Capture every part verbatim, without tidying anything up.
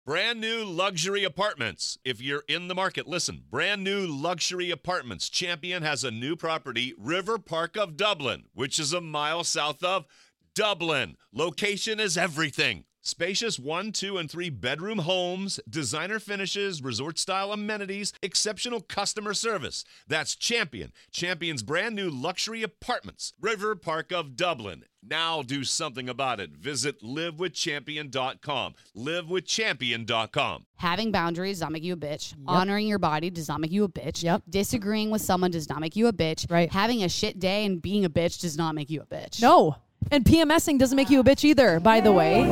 Brand new luxury apartments. If you're in the market, listen. Brand new luxury apartments. Champion has a new property, River Park of Dublin, which is a mile south of Dublin. Location is everything. Spacious one, two, and three bedroom homes, designer finishes, resort-style amenities, exceptional customer service. That's Champion. Champion's brand new luxury apartments. River Park of Dublin. Now do something about it. Visit live with champion dot com. live with champion dot com. Having boundaries does not make you a bitch. Yep. Honoring your body does not make you a bitch. Yep. Disagreeing with someone does not make you a bitch. Right. Having a shit day and being a bitch does not make you a bitch. No. And PMSing doesn't make you a bitch either, by the way.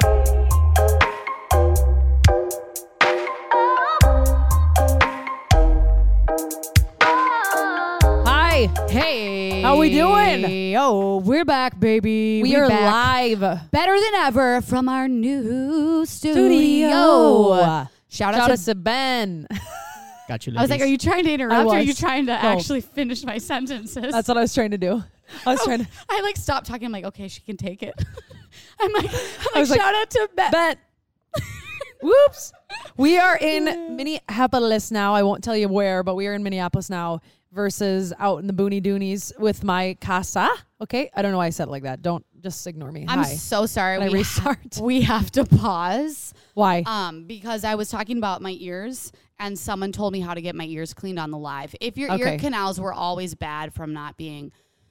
Hi. Hey. How we doing? Oh, we're back, baby. We We're are back. live. Better than ever from our new studio. Studio. Shout out Shout to out to Ben. Got you, ladies. I was like, are you trying to interrupt or are you was. trying to No. actually finish my sentences? That's what I was trying to do. I was Oh, trying to. I like stopped talking. I'm like, okay, she can take it. I'm like, I'm like, was like, shout out to Ben. Ben. Whoops. We are in Minneapolis now. I won't tell you where, but we are in Minneapolis now versus out in the boony doonies with my casa. Okay. I don't know why I said it like that. Don't just ignore me. I'm Hi. so sorry. Can I we restart? Ha- we have to pause. Why? Um, because I was talking about my ears and someone told me how to get my ears cleaned on the live. If your Okay. ear canals were always bad from not being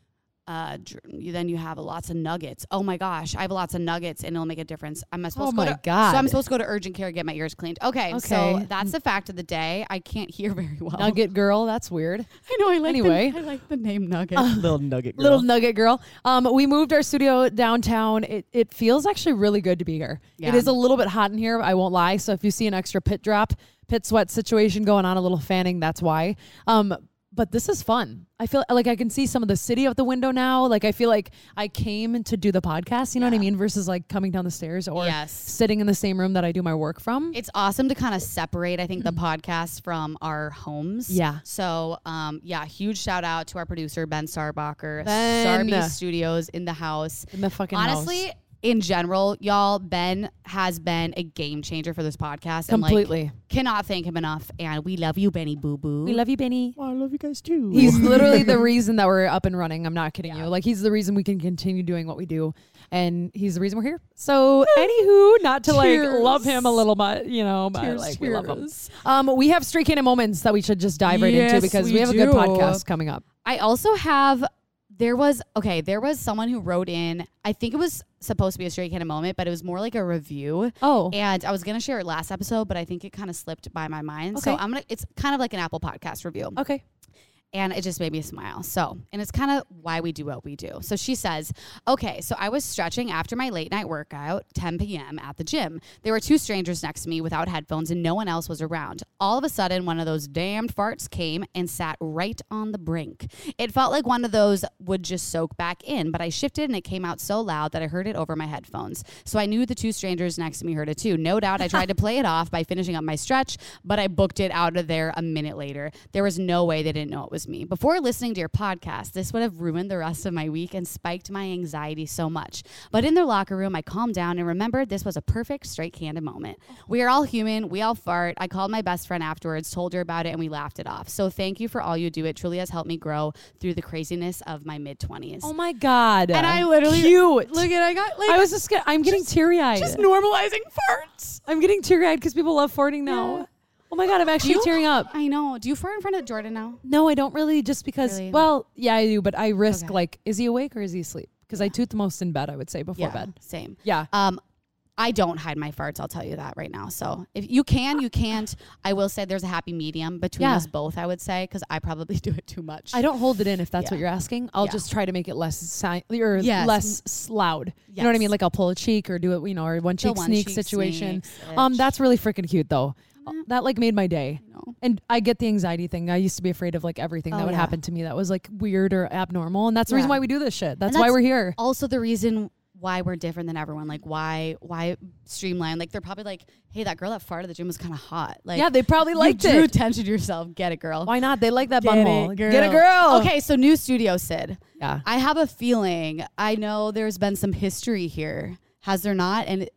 uh dr- you- then you have lots of nuggets. Oh my gosh, I have lots of nuggets and it'll make a difference. I'm supposed Oh to my go to, God. So I'm supposed to go to urgent care and get my ears cleaned. Okay, so Okay. that's the fact of the day. I can't hear very well. Nugget girl. That's weird. I know I like Anyway. the, I like the name Nugget. little nugget girl. Little nugget girl. Um, we moved our studio downtown. It it feels actually really good to be here. Yeah. It is a little bit hot in here. I won't lie. So if you see an extra pit drop, pit sweat situation going on, a little fanning, that's why. Um, but this is fun. I feel like I can see some of the city out the window now. Like I feel like I came to do the podcast. You know what I Yeah. mean? Versus like coming down the stairs or Yes. sitting in the same room that I do my work from. It's awesome to kind of separate, I think, the podcast from our homes. Yeah. So, um, yeah, huge shout out to our producer, Ben Starbacher, Ben. Sarby Studios in the house. in the fucking Honestly, house. in general, y'all, Ben has been a game changer for this podcast. Completely. And, like, cannot thank him enough. And we love you, Benny Boo Boo. We love you, Benny. Well, I love you guys too. He's literally the reason that we're up and running. I'm not kidding you. Like he's the reason we can continue doing what we do, and he's the reason we're here. So, anywho, not to Cheers. like love him a little bit, you know, but Cheers, like we love him. cheers. Um, we have Street Cannon moments that we should just dive right into Yes, because we, we have a good do. podcast coming up. I also have, there was, okay, there was someone who wrote in, I think it was supposed to be a straight kind of moment, but it was more like a review. Oh, And I was going to share it last episode, but I think it kind of slipped by my mind. So Okay. I'm going to, it's kind of like an Apple podcast review. okay. And it just made me smile. So, and it's kind of why we do what we do. So she says, okay, so I was stretching after my late night workout, ten p.m. at the gym. There were two strangers next to me without headphones and no one else was around. All of a sudden, one of those damned farts came and sat right on the brink. It felt like one of those would just soak back in, but I shifted and it came out so loud that I heard it over my headphones. So I knew the two strangers next to me heard it too. No doubt I tried to play it off by finishing up my stretch, but I booked it out of there a minute later. There was no way they didn't know it was me. Before listening to your podcast, this would have ruined the rest of my week and spiked my anxiety so much. But in their locker room, I calmed down and remembered this was a perfect straight candid moment. We are all human. We all fart. I called my best friend afterwards, told her about it, and we laughed it off. So thank you for all you do. It truly has helped me grow through the craziness of my mid-twenties. Oh my God. And I literally- cute. Look at I got like I was just. Get, I'm getting teary eyed. just normalizing farts. I'm getting teary eyed because people love farting now. Yeah. Oh my God, I'm actually you- tearing up. I know. Do you fart in front of Jordan now? No, I don't really. Just because. Really? Well, yeah, I do, but I risk Okay. like, is he awake or is he asleep? Because I toot the most in bed. I would say before bed. Same. Yeah. Um, I don't hide my farts. I'll tell you that right now. So if you can, you can't. I will say there's a happy medium between Yeah. us both. I would say because I probably do it too much. I don't hold it in if that's Yeah. what you're asking. I'll Yeah. just try to make it less si- or Yes. less s- loud. You know what I mean? Yes. Like I'll pull a cheek or do it, you know, or one The cheek one sneak cheek situation. sneaks, Um, itch. that's really freaking cute though. Yeah. That like made my day. You know. And I get the anxiety thing. I used to be afraid of like everything Oh, that would yeah. happen to me that was like weird or abnormal. And that's the reason Yeah. why we do this shit. That's, And why that's we're here. Also, the reason why we're different than everyone. Like why why streamline? Like they're probably like, hey, that girl that farted at the gym was kind of hot. Like Yeah, they probably you liked drew it. attention to yourself. Get it, girl. Why not? They like that Get butthole. it, girl. Get a girl. Okay, so new studio, Sid. Yeah. I have a feeling. I know there's been some history here. Has there not? And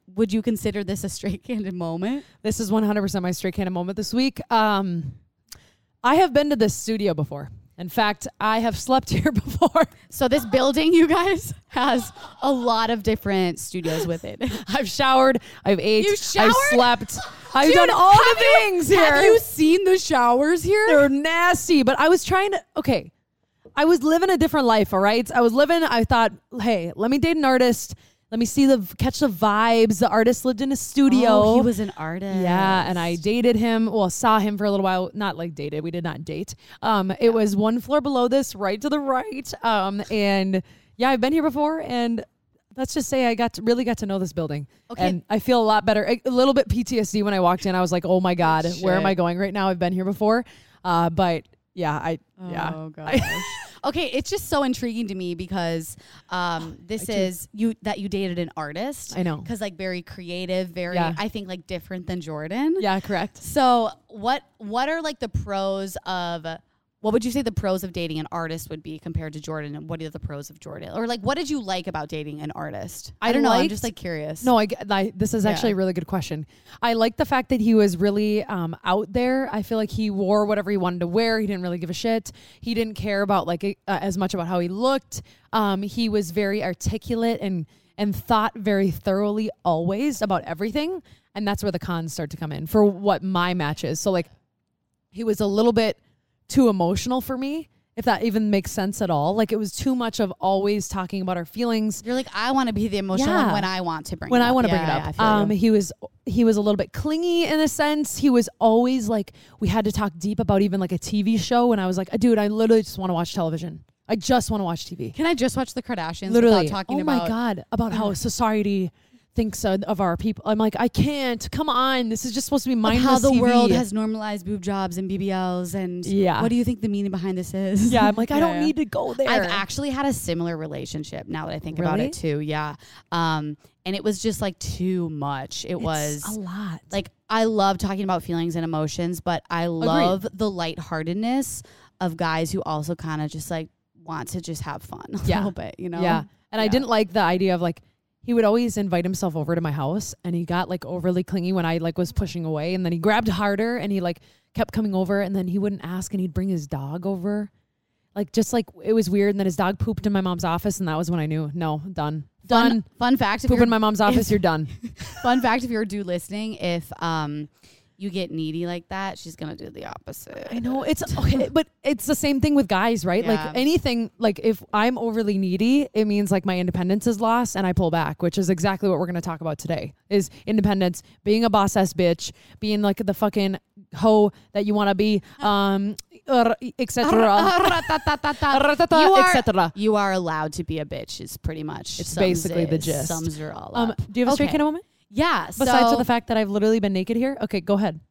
would you consider this a straight candid moment? This is one hundred percent my straight candid moment this week. Um, I have been to this studio before. In fact, I have slept here before. So this building, you guys, has a lot of different studios with it. I've showered. I've ate. You showered? I've slept. I've Dude, done all have the you- things here. Have you seen the showers here? They're nasty, but I was trying to, okay, I was living a different life, all right? I was living, I thought, hey, let me date an artist. Let me see the, catch the vibes. The artist lived in a studio. Oh, he was an artist. Yeah, and I dated him. Well, saw him for a little while. Not like dated. We did not date. Um, It was one floor below this, right to the right. Um, And yeah, I've been here before, and let's just say I got to, really got to know this building. Okay. And I feel a lot better. A, a little bit P T S D when I walked in. I was like, oh my God, where am Shit. I going right now? I've been here before. Uh, But yeah, I, yeah. Oh gosh. Okay, it's just so intriguing to me because um, this I is you that you dated an artist. I know. Because like very creative, very Yeah. I think like different than Jordan. Yeah, correct. So what what are like the pros of what would you say the pros of dating an artist would be compared to Jordan, and what are the pros of Jordan? Or like what did you like about dating an artist? I, I don't know. I'm liked- just like curious. No, I, get- I this is actually Yeah. a really good question. I like the fact that he was really um, out there. I feel like he wore whatever he wanted to wear. He didn't really give a shit. He didn't care about like uh, as much about how he looked. Um, he was very articulate and and thought very thoroughly always about everything. And that's where the cons start to come in for what my match is. So like he was a little bit too emotional for me, if that even makes sense at all. Like it was too much of always talking about our feelings. You're like, I want to be the emotional Yeah. one when I want to bring When it I up. want to Yeah, bring it yeah, I up. feel Um, you. he was he was a little bit clingy in a sense. He was always like, we had to talk deep about even like a T V show. And I was like, dude, I literally just want to watch television. I just want to watch T V. Can I just watch the Kardashians Literally. without talking oh about my God. About how society thinks of, of our people. I'm like, I can't. Come on. This is just supposed to be of mindless how the T V. world has normalized boob jobs and B B Ls and Yeah. what do you think the meaning behind this is? Yeah, I'm like, I Yeah, don't yeah. need to go there. I've actually had a similar relationship now that I think about Really? it too. Yeah. Um, and it was just like too much. It It's was a lot. like, I love talking about feelings and emotions, but I love the lightheartedness of guys who also kind of just like want to just have fun a Yeah. little bit, you know? Yeah. And I Yeah. didn't like the idea of like, he would always invite himself over to my house and he got like overly clingy when I like was pushing away, and then he grabbed harder and he like kept coming over, and then he wouldn't ask and he'd bring his dog over. Like just like it was weird, and then his dog pooped in my mom's office, and that was when I knew, no, done. Fun, Done. fun fact. If Poop you're, in my mom's office, if- you're done. fun fact, if you're a dude listening, if um you get needy like that, she's going to do the opposite. I know it's okay, but it's the same thing with guys, right? Yeah. Like anything, like if I'm overly needy, it means like my independence is lost and I pull back, which is exactly what we're going to talk about today is independence, being a boss ass bitch, being like the fucking hoe that you want to be, um, et cetera, You are- et cetera. You are allowed to be a bitch is pretty much It's sums basically it, the gist. Sums her all Um, up. do you have a straight Okay. kind of moment? Yeah. Besides so, for the fact that I've literally been naked here? Okay, go ahead.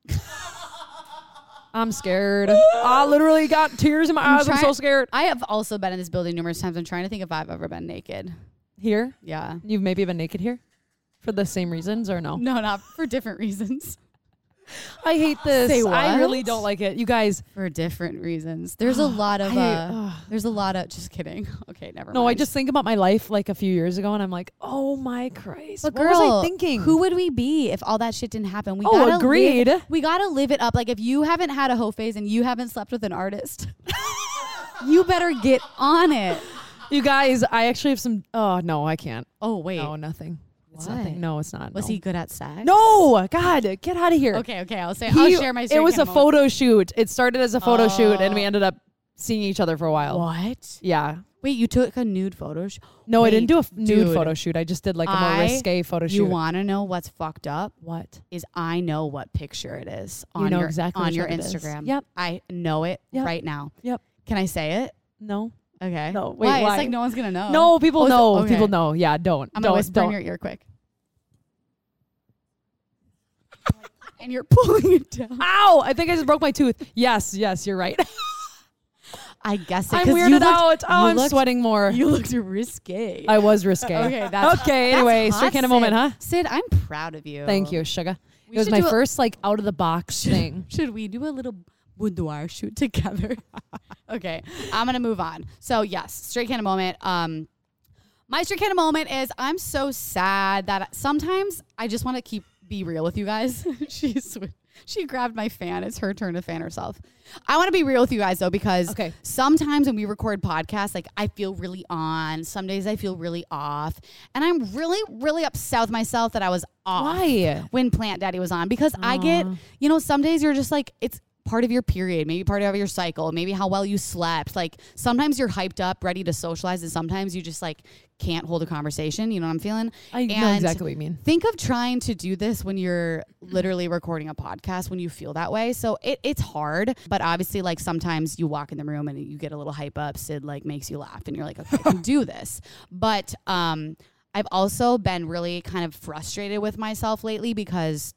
I'm scared. I literally got tears in my I'm eyes. I'm so trying- scared. I have also been in this building numerous times. I'm trying to think if I've ever been naked. Here? Yeah. You've maybe been naked here? For the same reasons or no? No, not for different reasons. I hate this. Say I what? really don't like it. You guys. For different reasons. There's a lot of. I- Uh, ugh. there's a lot of. Just kidding. Okay, never No, I mind. just think about my life like a few years ago and I'm like, oh my Christ. But what girl, was I thinking? Who would we be if all that shit didn't happen? We Oh, gotta agreed. Live, we gotta live it up. Like if you haven't had a hoe phase and you haven't slept with an artist, you better get on it. You guys, I actually have some. Oh, no, I can't. Oh wait, No, nothing. It's What? nothing. No, it's not. was no. he good at sex? No, God, get out of here. Okay, okay. I'll say. He- I'll share my. It straight was a kind of moment. photo shoot. It started as a photo shoot and we Oh. ended up seeing each other for a while. What? Yeah. Wait, you took a nude photo? Sh- No, I didn't Wait, do a f- nude dude, photo shoot. I just did like a more I- risque photo You shoot. want to know what's fucked up? What? Is I know what picture it is on You know your exactly on which your one it is. Instagram. Yep. I know it Yep. right now. Yep. Can I say it? No. Okay. No, wait, why? why? It's like no one's gonna know. No, people Oh, is it- know. okay. People know. Yeah, don't. I'm don't. gonna whisper don't. in your ear quick. And you're pulling it down. Ow! I think I just broke my tooth. Yes, yes, you're right. I guess it, I'm 'cause weirded you looked, out. Oh, you I'm looked- sweating more. You looked risque. I was risque. Okay, that's okay. that's Anyway, hot, straight kind of Sid. moment, huh? Sid, I'm proud of you. Thank you, sugar. We It was should my do a- first like out of the box thing. Should we do a little boudoir shoot together? Okay, I'm gonna move on. So yes, straight kind of moment. Um, My street kind of moment is I'm so sad that sometimes I just want to keep be real with you guys. She's she grabbed my fan. It's her turn to fan herself. I want to be real with you guys though, because Okay. sometimes when we record podcasts, like I feel really on. Some days I feel really off, and I'm really, really upset with myself that I was off Why? when Plant Daddy was on, because I get, you know, some days you're just like it's part of your period, maybe part of your cycle, maybe how well you slept. Like sometimes you're hyped up, ready to socialize, and sometimes you just like can't hold a conversation. You know what I'm feeling? I know And exactly what you mean. Think of trying to do this when you're literally recording a podcast when you feel that way. So it, it's hard, but obviously like sometimes you walk in the room and you get a little hype up. Sid like makes you laugh and you're like, okay, I can do this. But um, I've also been really kind of frustrated with myself lately because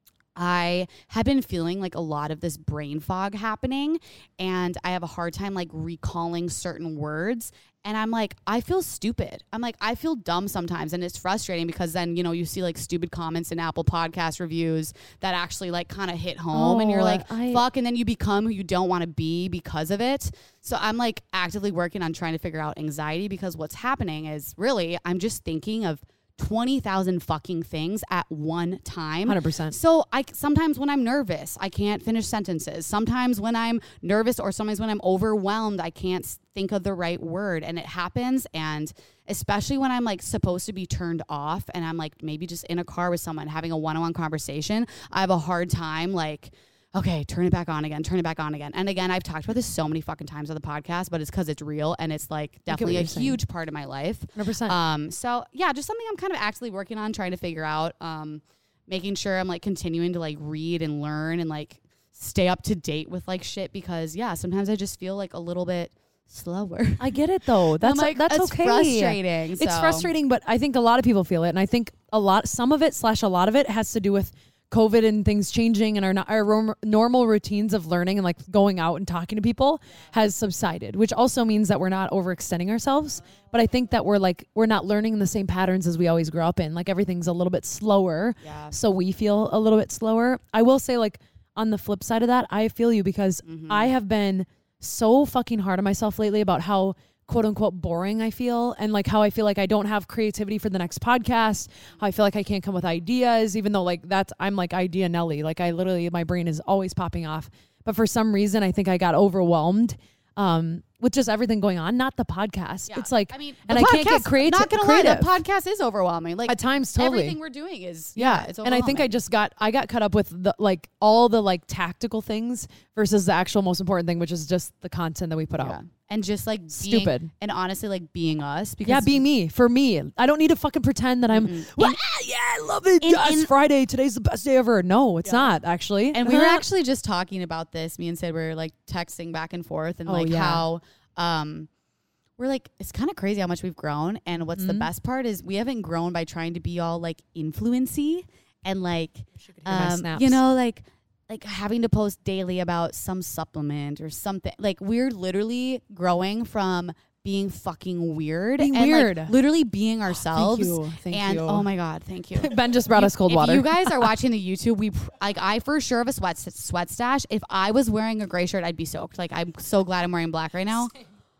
I have been feeling like a lot of this brain fog happening, and I have a hard time like recalling certain words. And I'm like, I feel stupid. I'm like, I feel dumb sometimes. And it's frustrating because then, you know, you see like stupid comments in Apple Podcast reviews that actually like kind of hit home. Oh, and you're like, I- fuck. And then you become who you don't want to be because of it. So I'm like actively working on trying to figure out anxiety, because what's happening is really I'm just thinking of twenty thousand fucking things at one time. one hundred percent. So I sometimes when I'm nervous, I can't finish sentences. Sometimes when I'm nervous or sometimes when I'm overwhelmed, I can't think of the right word, and it happens. And especially when I'm like supposed to be turned off and I'm like maybe just in a car with someone having a one-on-one conversation, I have a hard time like, okay, turn it back on again, turn it back on again. And again, I've talked about this so many fucking times on the podcast, but it's because it's real and it's like definitely a you're saying. huge part of my life. one hundred percent. Um, so yeah, just something I'm kind of actively working on, trying to figure out, um, making sure I'm like continuing to like read and learn and like stay up to date with like shit, because yeah, sometimes I just feel like a little bit slower. I get it though. That's I'm like, that's it's okay. frustrating. It's so. frustrating, but I think a lot of people feel it, and I think a lot, some of it slash a lot of it has to do with COVID and things changing, and our our rom- normal routines of learning and like going out and talking to people has subsided, which also means that we're not overextending ourselves. But I think that we're like we're not learning the same patterns as we always grew up in. Like everything's a little bit slower, Yeah. so we feel a little bit slower. I will say, like on the flip side of that, I feel you, because Mm-hmm. I have been so fucking hard on myself lately about how quote unquote boring I feel, and like how I feel like I don't have creativity for the next podcast, how I feel like I can't come with ideas, even though like that's I'm like idea Nelly, like I literally my brain is always popping off. But for some reason I think I got overwhelmed um with just everything going on, not the podcast. Yeah. It's like I mean, and the I can't get podcast- creative. Not gonna creative. lie, the podcast is overwhelming. Like At times, totally. everything we're doing is Yeah, yeah, it's and I think I overwhelming. just got I got caught up with the like all the like tactical things versus the actual most important thing, which is just the content that we put Yeah. out. And just like being, Stupid. and honestly like being us, because Yeah, being me for me. I don't need to fucking pretend that I'm. Mhm. "Well, In- yeah, I love it. in- Yes, in- Friday. Today's the best day ever. No, it's Yeah. not actually. And we were actually just talking about this. Me and Sid were like texting back and forth, and Oh, like yeah. how um we're like, it's kind of crazy how much we've grown. And what's the Mhm. best part is we haven't grown by trying to be all like influency and like my um, snaps. you know, like like having to post daily about some supplement or something. Like we're literally growing from being fucking weird Being and weird. like literally being ourselves. Thank you. Thank and you. oh my god, thank you. Ben just brought You- us cold if water. you guys are watching the YouTube, we pr- like I for sure have a sweat sweat stash. If I was wearing a gray shirt, I'd be soaked. Like I'm so glad I'm wearing black right now.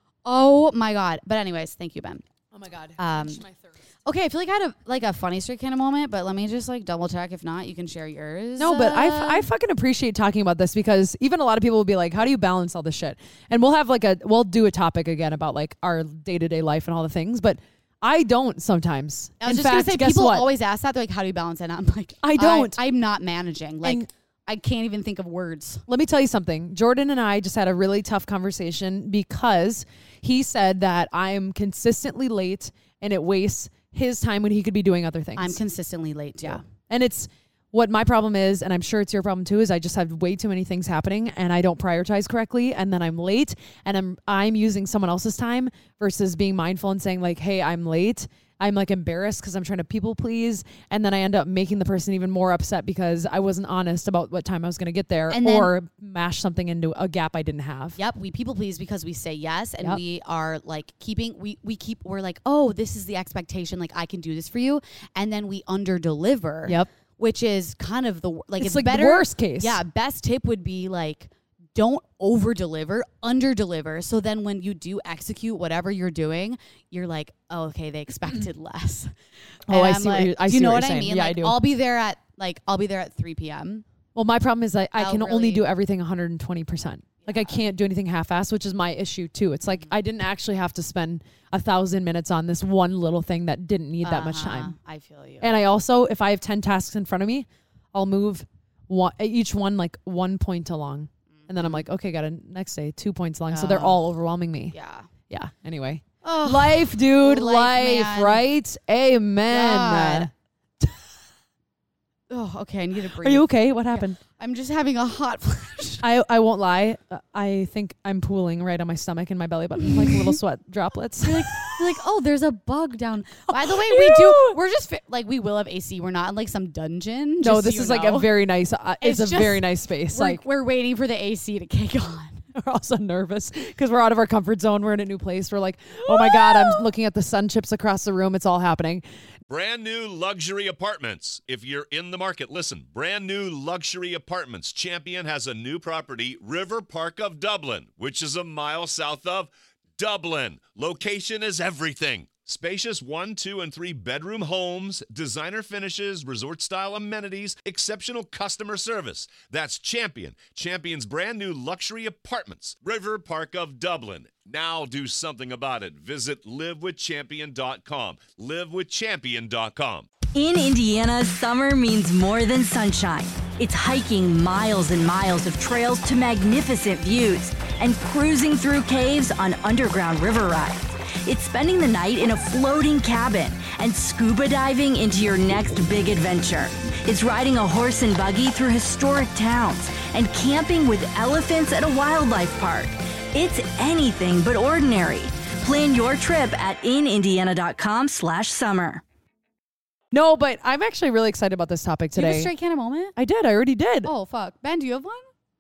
Oh my god. But anyways, thank you, Ben. oh my god. Um, Okay, I feel like I had a like a funny streak kind of moment, but let me just like double check. If not, you can share yours. No, but I, f- Uh, I fucking appreciate talking about this, because even a lot of people will be like, how do you balance all this shit? And we'll have like a, we'll do a topic again about like our day to day life and all the things, but I don't sometimes. I was In just fact, gonna say guess people what? always ask that. They're like, "How do you balance it?" And I'm like, I don't. I, am not managing. Like And- I can't even think of words. Let me tell you something. Jordan and I just had a really tough conversation because he said that I'm consistently late and it wastes his time when he could be doing other things. I'm consistently late too. Yeah. And it's what my problem is, and I'm sure it's your problem too, is I just have way too many things happening and I don't prioritize correctly, and then I'm late and I'm I'm using someone else's time versus being mindful and saying like, hey, I'm late. I'm like embarrassed because I'm trying to people please, and then I end up making the person even more upset because I wasn't honest about what time I was going to get there, And then- or mash something into a gap I didn't have. Yep, we people please because we say yes, and Yep. we are like keeping we we keep we're like, oh, this is the expectation, like I can do this for you, and then we under deliver. Yep. Which is kind of the like It's it's, like the better. worst case. Yeah, best tip would be like don't over deliver, under deliver. So then when you do execute whatever you're doing, you're like, oh, okay, they expected less. Oh, And I I'm see what like, you're- I do see you know what what you're I saying. mean? Yeah, I like, do. I'll be there at like I'll be there at three p.m. Well, my problem is I, I I'll can only really- do everything one hundred twenty percent. Like I can't do anything half-assed, which is my issue too. It's like I didn't actually have to spend a thousand minutes on this one little thing that didn't need that much Uh-huh. time. I feel you. And I also, if I have ten tasks in front of me, I'll move one, each one like one point along. And then I'm like, okay, got a next day, two points along. So they're Oh. all overwhelming me. yeah. Yeah. Anyway. Oh, Life, dude. life, Life, man. right? Amen. God. Oh, okay. I need to breathe. Are you okay? What happened? I'm just having a hot flash. I, I won't lie. Uh, I think I'm pooling right on my stomach and my belly button, like little sweat droplets. You're like, you're like, oh, there's a bug down. By the way, we do. Ew. We're just fi- like we will have A C. We're not in like some dungeon. No, just so this you is like know. a very nice. Uh, it's, It's a just- very nice space. We're, Like we're waiting for the A C to kick on. we're also nervous because we're out of our comfort zone. We're in a new place. We're like, oh my god, I'm looking at the sun chips across the room. It's all happening. Brand new luxury apartments. If you're in the market, listen. Brand new luxury apartments. Champion has a new property, River Park of Dublin, which is a mile south of Dublin. Location is everything. Spacious one, two, and three bedroom homes, designer finishes, resort style amenities, exceptional customer service. That's Champion. Champion's brand new luxury apartments, River Park of Dublin. Now do something about it. Visit live with champion dot com. live with champion dot com. In Indiana, summer means more than sunshine. It's hiking miles and miles of trails to magnificent views and cruising through caves on underground river rides. It's spending the night in a floating cabin and scuba diving into your next big adventure. It's riding a horse and buggy through historic towns and camping with elephants at a wildlife park. It's anything but ordinary. Plan your trip at inindiana.com slash summer. No, but I'm actually really excited about this topic Do you have a today. straight can of moment? I did. I already did. Oh fuck, Ben, do you have one?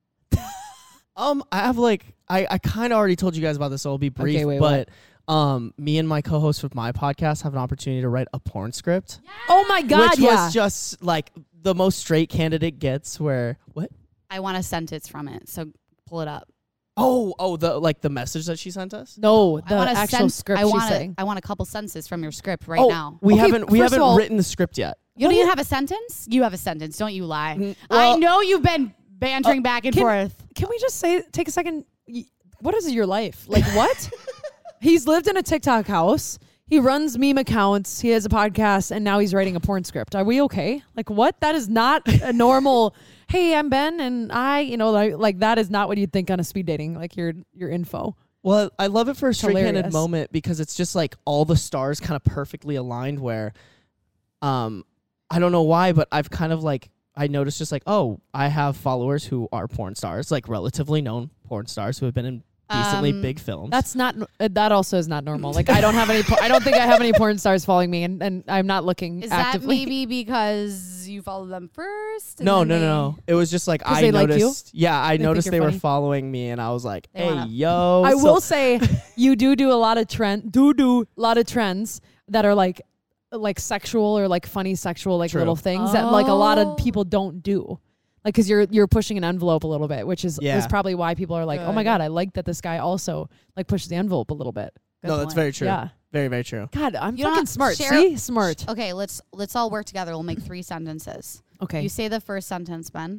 Um, I have like I, I kind of already told you guys about this, so I'll be brief. Okay, wait, but um, me and my co-host with my podcast have an opportunity to write a porn script, Oh my god, which yeah. was just like the most straight candidate gets. Where what? I want a sentence from it, so pull it up. Oh, oh, the like the message that she sent us. no, I the want a actual sen- script I she's want a, saying. I want a couple sentences from your script right oh, now. we Okay, haven't we first of haven't all- written the script yet. You don't What even do have a sentence? You have a sentence, don't you lie? Mm, I well- know you've been bantering back and can- forth. Can we just say, take a second? y- What is your life? Like, what? He's lived in a TikTok house. He runs meme accounts. He has a podcast, and now he's writing a porn script. Are we okay? Like, what? That is not a normal. Hey, I'm Ben, and I, you know, like, like that is not what you'd think on a speed dating. Like your your info. Well, I love it for a straight-handed Hilarious. moment because it's just like all the stars kind of perfectly aligned. Where, um, I don't know why, but I've kind of like I noticed just like oh, I have followers who are porn stars, like relatively known porn stars who have been in decently Um, big films. That's not. Uh, that also is not normal. Like I don't have any. por- I don't think I have any porn stars following me, and, and I'm not looking Is actively. that maybe because you follow them first? and no, then no, no, they- no. It was just like 'Cause I they like you? noticed. Yeah, I They think noticed you're they were funny? following me, and I was like, They "Hey, wanna- yo!" I So- will say you do do a lot of trend do do a lot of trends that are like like sexual or like funny sexual like True. little things that like a lot Oh. of people don't do. Like cuz you're you're pushing an envelope a little bit, which is Yeah. is probably why people are like, "Oh my Good. god, I like that this guy also like pushes the envelope a little bit." Good no, that's point. very true. Yeah. Very, very true. God, I'm You don't fucking have- smart. share- See? Smart. Okay, let's let's all work together. We'll make three sentences. Okay. You say the first sentence, Ben.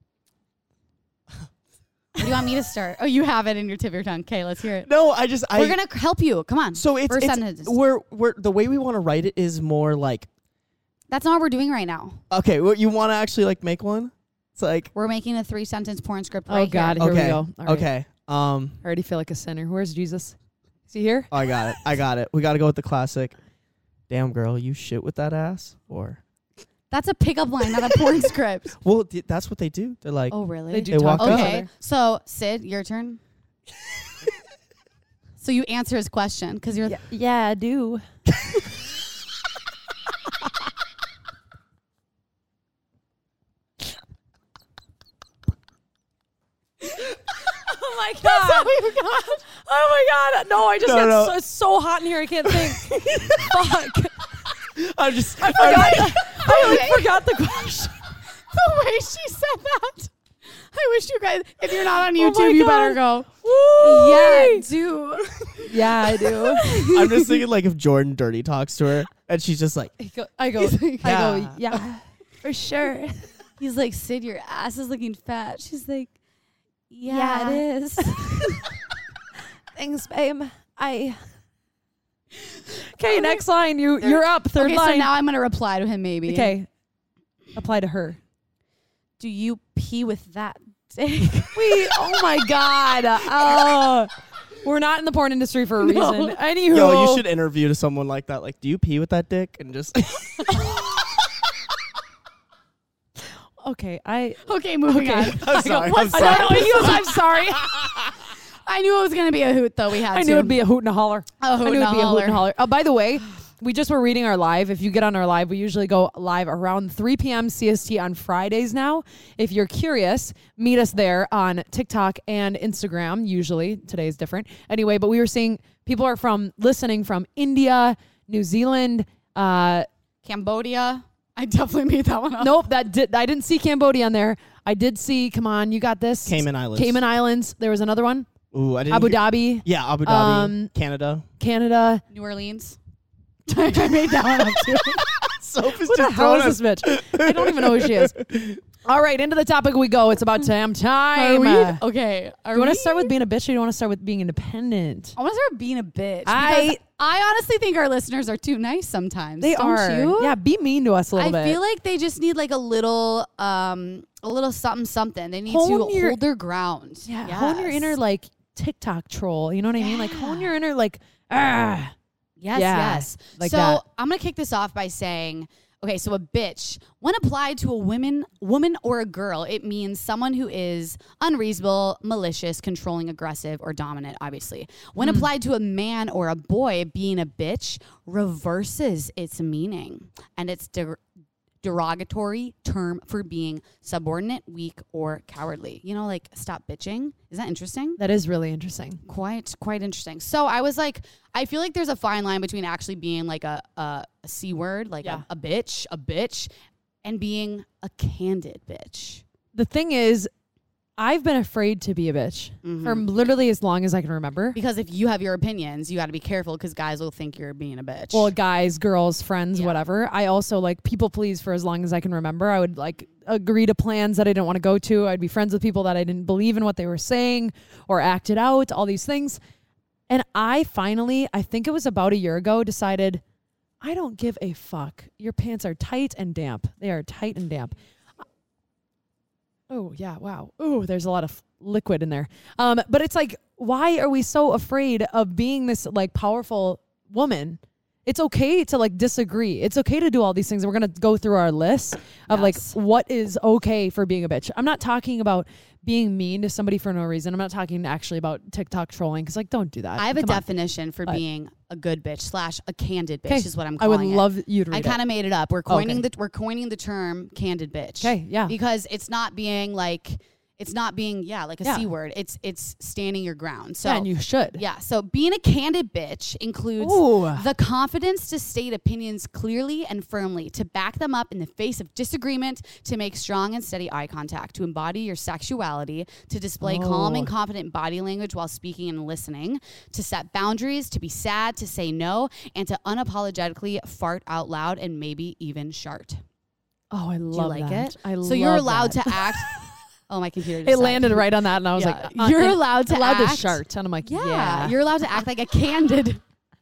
Or do you want me to start? Oh, you have it in your tip of your tongue. Okay, let's hear it. No, I just I We're gonna c- help you. Come on. so it's, first it's sentence. we're we're the way we want to write it is more like That's not what we're doing right now. okay, well, you want to actually like make one? It's like We're making a three sentence porn script Oh right god, here. here okay, we go. All right. okay. Um, I already feel like a sinner. Where's Jesus? Is he here? oh, I got it. I got it. We got to go with the classic. Damn girl, you shit with that ass, or That's a pickup line, not a porn script. well, th- that's what they do. They're like, Oh, really? They do They talk walk to up. each Okay, other. so Sid, your turn. So you answer his question because you're. Yeah, yeah, I do. Oh my god! Oh my god! No, I just No, got no. So, it's so hot in here. I can't think. Fuck! I just I forgot. I like forgot the question. The way she said that, I wish you guys, if you're not on Oh YouTube, my you God. better go. Woo! Yeah, do. Yeah, I do. I'm just thinking like if Jordan dirty talks to her and she's just like, I go, I go, He's like, I go, yeah. yeah, for sure. He's like, Sid, your ass is looking fat. She's like, yeah, Yeah. it is. Thanks, babe. I. Okay, next line. You you're up. Third okay, line. so now I'm gonna reply to him. Maybe. okay. Apply to her. Do you pee with that dick? We. Oh my God. Oh. We're not in the porn industry for a No. reason. Anywho. yo, you should interview to someone like that. Like, do you pee with that dick? And just Okay, I. Okay, moving Okay. on. I'm sorry. I'm I sorry. don't know. He goes, I'm sorry. I knew it was gonna be a hoot, though. We had I to. knew it'd be a hoot and a holler. A hoot I knew and it'd a be a hoot and a holler. holler. Oh, by the way, we just were reading our live. If you get on our live, we usually go live around three p.m. C S T on Fridays now. If you're curious, meet us there on TikTok and Instagram. Usually, today is different. Anyway, but we were seeing people are from listening from India, New Zealand. Uh, Cambodia. I definitely made that one up. nope, that did. I didn't see Cambodia on there. I did see. Come on, you got this. Cayman Islands. Cayman Islands. There was another one. Ooh, I didn't. Abu hear- Dhabi, Yeah, Abu Dhabi, Um, Canada. Canada. New Orleans. I made that one up too. Soap is What the just hell throwing is this bitch? I don't even know who she is. All right, into the topic we go. It's about damn Are time. we? Uh, Okay. Are you want we? to start with being a bitch or do you want to start with being independent? I want to start with being a bitch. I- because I honestly think our listeners are too nice sometimes. They don't are. You? Yeah, be mean to us a little I bit. feel like they just need like a little, um, a little something, something. They need Hone to your- hold their ground. yeah, hone your Yes. inner like TikTok troll. You know what I mean? Like hone Yeah. your inner like ah. Yes, Yeah, yes. like so that. I'm gonna kick this off by saying, okay, so a bitch, when applied to a woman, woman or a girl, it means someone who is unreasonable, malicious, controlling, aggressive, or dominant. Obviously, when Hmm. applied to a man or a boy, being a bitch reverses its meaning, and it's de- derogatory term for being subordinate, weak, or cowardly. You know, like stop bitching. Is that interesting? That is really interesting. Quite, quite interesting. So I was like, I feel like there's a fine line between actually being like a a, a c word, like Yeah. a, a bitch, a bitch, and being a candid bitch. The thing is, I've been afraid to be a bitch Mhm. for literally as long as I can remember. Because if you have your opinions, you got to be careful because guys will think you're being a bitch. Well, guys, girls, friends, Yeah. whatever. I also like people please for as long as I can remember. I would like agree to plans that I didn't want to go to. I'd be friends with people that I didn't believe in what they were saying or acted out, all these things. And I finally, I think it was about a year ago, decided I don't give a fuck. Your pants are tight and damp. They are tight and damp. Oh, yeah, wow. Oh, there's a lot of liquid in there. Um, but it's like, why are we so afraid of being this like powerful woman? It's okay to like disagree. It's okay to do all these things. And we're going to go through our list of Yes. like what is okay for being a bitch. I'm not talking about being mean to somebody for no reason. I'm not talking actually about TikTok trolling because like, don't do that. I have a Come on. definition for But- being a good bitch slash a candid bitch 'Kay. is what I'm I would calling it. love you to read I kind it. of made it up. We're coining Okay. the we're coining the term candid bitch. Okay, yeah. Because it's not being like it's not being yeah like a Yeah. c word. It's it's standing your ground. So Yeah, and you should. yeah. So being a candid bitch includes Ooh. the confidence to state opinions clearly and firmly, to back them up in the face of disagreement, to make strong and steady eye contact, to embody your sexuality, to display calm and Oh. confident body language while speaking and listening, to set boundaries, to be sad, to say no, and to unapologetically fart out loud and maybe even shart. Oh, I Do you love like that. it? I so you're love allowed that. to act. Oh, my computer just It died. landed right on that, and I was Yeah. like, uh, You're and allowed to allowed to act. shart, and I'm like, Yeah, yeah. you're allowed to act like a candid.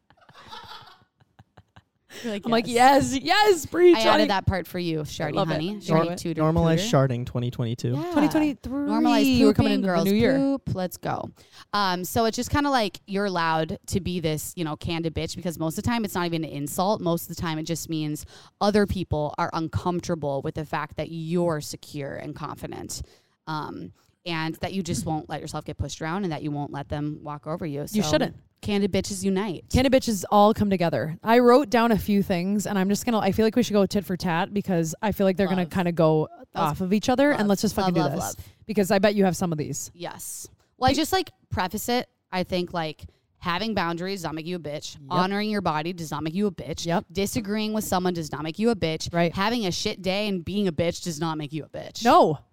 You're like, I'm like, yes, yes, preach. I honey. added that part for you, Shardy, love it. honey. Love Shardy it. tutor. Normalize tutor. sharding twenty twenty-two. Yeah. twenty twenty-three. Normalize We're coming pooping, into girls the new year. poop. Let's go. Um, so it's just kind of like you're allowed to be this, you know, candid bitch because most of the time it's not even an insult. Most of the time it just means other people are uncomfortable with the fact that you're secure and confident. Um, and that you just won't let yourself get pushed around and that you won't let them walk over you. So You shouldn't. Candid bitches unite. Candid bitches all come together. I wrote down a few things, and I'm just gonna. I feel like we should go tit for tat because I feel like they're gonna Love. kind of go That was- off of each other. love, And let's just fucking love, do love, this love. because I bet you have some of these. Yes. Well, I just like preface it. I think like having boundaries does not make you a bitch. Yep. Honoring your body does not make you a bitch. Yep. Disagreeing with someone does not make you a bitch. Right. Having a shit day and being a bitch does not make you a bitch. No,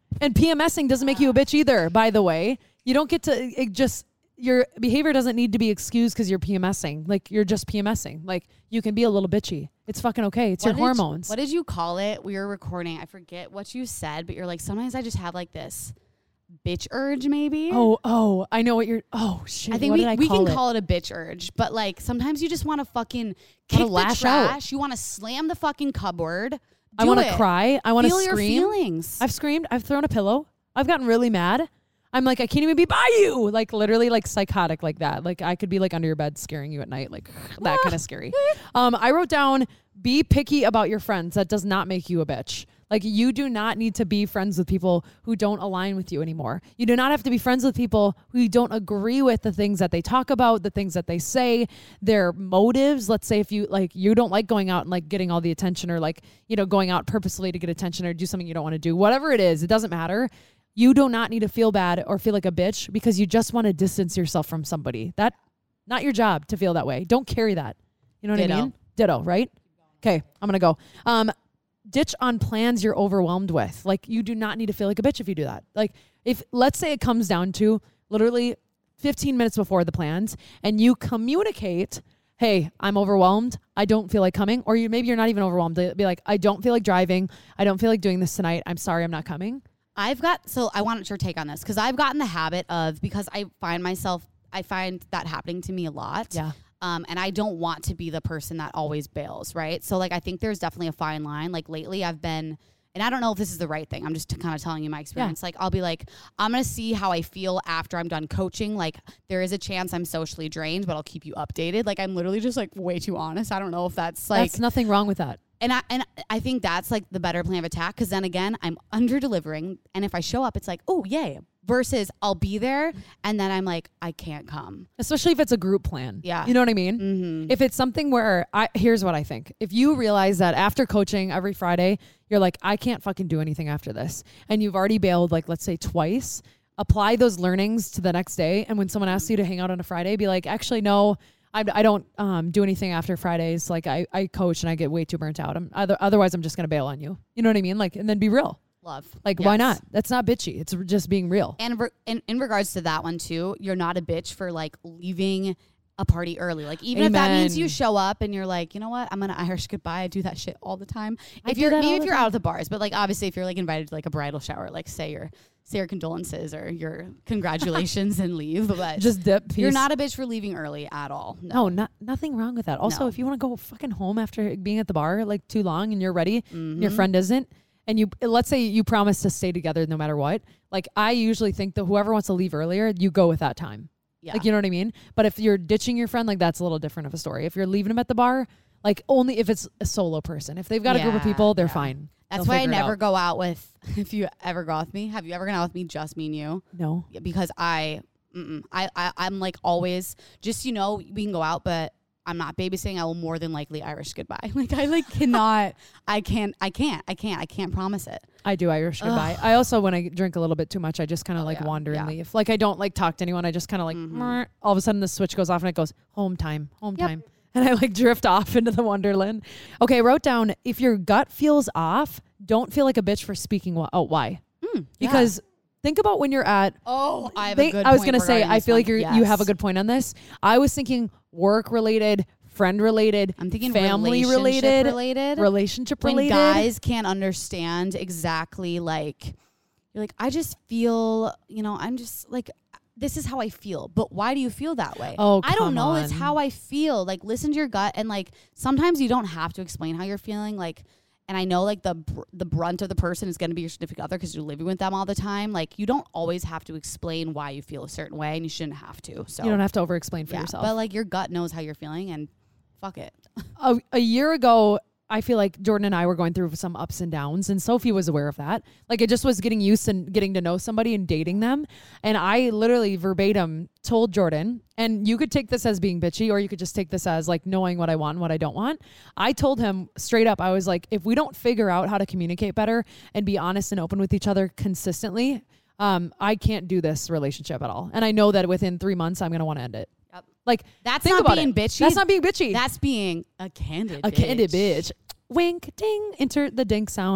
And PMSing doesn't make you a bitch either, by the way. You don't get to it just your behavior doesn't need to be excused because you're PMSing. Like you're just PMSing. Like you can be a little bitchy. It's fucking okay. It's What your did you- hormones. what did you call it? We were recording. I forget what you said, but you're like, sometimes I just have like this bitch urge, maybe. oh, oh, I know what you're. Oh shit. I think what we, did I we call can it? call it a bitch urge, but like sometimes you just want to fucking kick the lash out. trash. You want to slam the fucking cupboard. I want to cry. I want to Feel scream. your feelings. I've screamed. I've thrown a pillow. I've gotten really mad. I'm like, I can't even be by you. Like literally like psychotic like that. Like I could be like under your bed scaring you at night. Like that kind of scary. Um, I wrote down, be picky about your friends. That does not make you a bitch. Like you do not need to be friends with people who don't align with you anymore. You do not have to be friends with people who you don't agree with the things that they talk about, the things that they say, their motives. Let's say if you like, you don't like going out and like getting all the attention or like, you know, going out purposely to get attention or do something you don't want to do, whatever it is, it doesn't matter. You do not need to feel bad or feel like a bitch because you just want to distance yourself from somebody. That, not your job to feel that way. Don't carry that. You know what Ditto. I mean? Ditto, right? Okay, I'm going to go. Um, ditch on plans you're overwhelmed with. Like you do not need to feel like a bitch if you do that. Like if, let's say it comes down to literally fifteen minutes before the plans and you communicate, hey, I'm overwhelmed. I don't feel like coming. Or you maybe you're not even overwhelmed. Be like, I don't feel like driving. I don't feel like doing this tonight. I'm sorry, I'm not coming. I've got, so I wanted your take on this because I've gotten the habit of, because I find myself, I find that happening to me a lot. Yeah. Um, and I don't want to be the person that always bails, right? So like, I think there's definitely a fine line. Like lately I've been, and I don't know if this is the right thing. I'm just kind of telling you my experience. Yeah. Like I'll be like, I'm going to see how I feel after I'm done coaching. Like there is a chance I'm socially drained, but I'll keep you updated. Like I'm literally just like way too honest. I don't know if that's like. That's nothing wrong with that. And I and I think that's like the better plan of attack because then again, I'm under delivering. And if I show up, it's like, oh, yay. Versus I'll be there and then I'm like, I can't come. Especially if it's a group plan. Yeah. You know what I mean? Mm-hmm. If it's something where, I here's what I think. If you realize that after coaching every Friday, you're like, I can't fucking do anything after this. And you've already bailed like, let's say twice, apply those learnings to the next day. And when someone asks you to hang out on a Friday, be like, actually, no. I, I don't um, do anything after Fridays. Like I, I coach and I get way too burnt out. I'm other, otherwise I'm just going to bail on you. You know what I mean? Like, and then be real. Love. Like, Yes. why not? That's not bitchy. It's just being real. And re- in, in regards to that one too, you're not a bitch for like leaving a party early. Like even if that means Amen. you show up and you're like, you know what, I'm gonna Irish goodbye. I do that shit all the time. I If do you're that all maybe the if you're time. out at the bars, but like obviously if you're like invited to like a bridal shower, like say your say your condolences or your congratulations and leave. But Just dip. Peace. you're not a bitch for leaving early at all. No, not nothing wrong with that. Also, No. if you want to go fucking home after being at the bar like too long and you're ready, and your Mhm. friend isn't, and you let's say you promise to stay together no matter what. Like I usually think that whoever wants to leave earlier, you go with that time. Yeah. Like you know what I mean? But if you're ditching your friend, like that's a little different of a story. If you're leaving them at the bar, like only if it's a solo person. If they've got a group of Yeah, people, they're yeah. fine. That's They'll why I figure it never out. go out with. If you ever go out with me, have you ever gone out with me? Just me and you. No. Because I, mm-mm, I, I, I'm like always just you know we can go out, but I'm not babysitting. I will more than likely Irish goodbye. Like I like cannot. I can't. I can't. I can't. I can't promise it. I do Irish goodbye. I also, when I drink a little bit too much, I just kind of Oh, like yeah, wander yeah. and leave. Like I don't like talk to anyone. I just kind of like, Mhm. "Meh." All of a sudden the switch goes off and it goes home time, home Yep. time. And I like drift off into the wonderland. Okay, I wrote down, if your gut feels off, don't feel like a bitch for speaking wh- out why. Mm, Because think about when you're at, oh, I have Think- a good. I was point gonna say, regarding I this feel one. like you're, you have a Yes. good point on this. I was thinking work related, friend related, I'm thinking family relationship related, related. relationship when related. guys can't understand exactly like you're like I just feel you know I'm just like this is how I feel, but why do you feel that way? Oh, I don't come know. It's on. how I feel. Like listen to your gut, and like sometimes you don't have to explain how you're feeling. Like, and I know like the br- the brunt of the person is going to be your significant other because you're living with them all the time. Like you don't always have to explain why you feel a certain way, and you shouldn't have to. So You don't have to over explain for yeah, yourself. but like your gut knows how you're feeling, and fuck it. a, a year ago, I feel like Jordan and I were going through some ups and downs, and Sophie was aware of that. Like, it just was getting used to getting to know somebody and dating them. And I literally verbatim told Jordan, and you could take this as being bitchy, or you could just take this as like knowing what I want and what I don't want. I told him straight up, I was like, if we don't figure out how to communicate better and be honest and open with each other consistently, um, I can't do this relationship at all. And I know that within three months, I'm going to want to end it. Yep. Like, That's think not about being it. bitchy. That's not being bitchy. That's being a candid. A candid bitch. Wink, ding, insert the dink sound.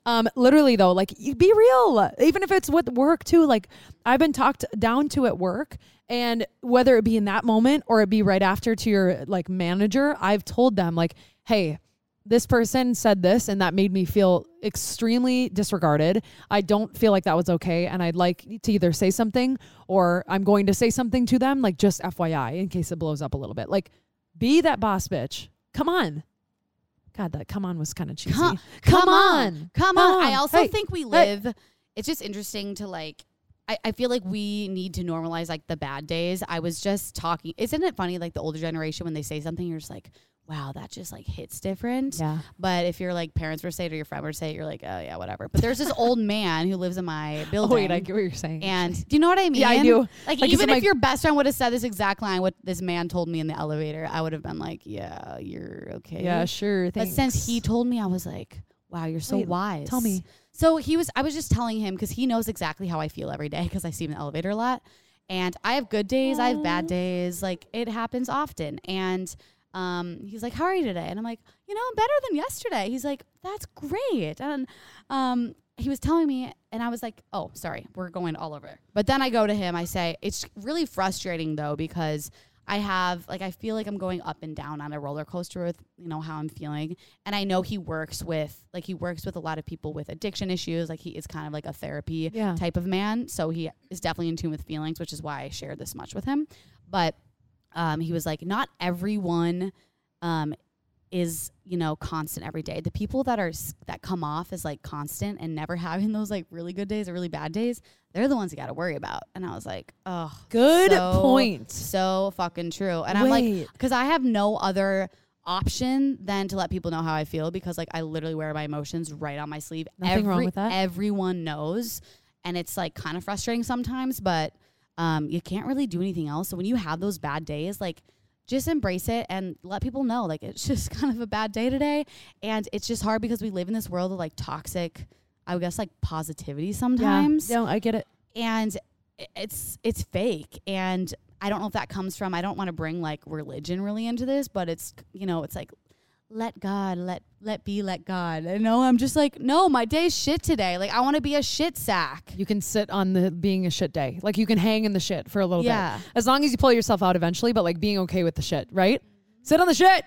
Um, literally though, like you be real, even if it's with work too. Like I've been talked down to at work, and whether it be in that moment or it be right after to your like manager, I've told them like, hey, this person said this and that made me feel extremely disregarded. I don't feel like that was okay. And I'd like to either say something or I'm going to say something to them, like just F Y I in case it blows up a little bit. Like be that boss bitch. Come on. God, that come on was kind of cheesy. Come, come, come on. on. Come Come on. on. I also Hey. think we Hey. live, it's just interesting to like, I, I feel like we need to normalize like the bad days. I was just talking, isn't it funny, like the older generation, when they say something, you're just like, wow, that just like hits different. Yeah. But if your like parents were to say it or your friend were to say it, you're like, oh yeah, whatever. But there's this old man who lives in my building. Oh, wait, I get what you're saying. And do you know what I mean? Yeah, I do. Like, Like, even is it if my- your best friend would have said this exact line, what this man told me in the elevator, I would have been like, yeah, you're okay. yeah, sure. But Thanks. since he told me, I was like, wow, you're so Wait, wise. tell me. So he was, I was just telling him because he knows exactly how I feel every day because I see him in the elevator a lot. And I have good days, I have bad days. Like it happens often. And um, he's like, how are you today? And I'm like, you know, I'm better than yesterday. He's like, that's great. And um, he was telling me, and I was like, oh, sorry, we're going all over. But then I go to him, I say, it's really frustrating though, because I have, like, I feel like I'm going up and down on a roller coaster with, you know, how I'm feeling. And I know he works with, like, he works with a lot of people with addiction issues. Like, he is kind of like a therapy Yeah. type of man. So he is definitely in tune with feelings, which is why I shared this much with him. But um, he was like, not everyone um, is, you know, constant every day. The people that are, s- that come off as, like, constant and never having those, like, really good days or really bad days, they're the ones you got to worry about. And I was like, oh, Good so- point. So fucking true. And I'm like, Wait. because I have no other option than to let people know how I feel, because like I literally wear my emotions right on my sleeve. Nothing wrong with that. Everyone knows. And it's like kind of frustrating sometimes, but um, you can't really do anything else. So when you have those bad days, like just embrace it and let people know like it's just kind of a bad day today. And it's just hard because we live in this world of like toxic, I guess like positivity sometimes. Yeah, no, I get it. And i- it's it's fake. And I don't know if that comes from, I don't want to bring like religion really into this, but it's, you know, it's like, let God, let let be, let God. I know I'm just like, no, my day's shit today. Like I want to be a shit sack. You can sit on the being a shit day. Like you can hang in the shit for a little Yeah. bit. As long as you pull yourself out eventually, but like being okay with the shit, right? Sit on the shit.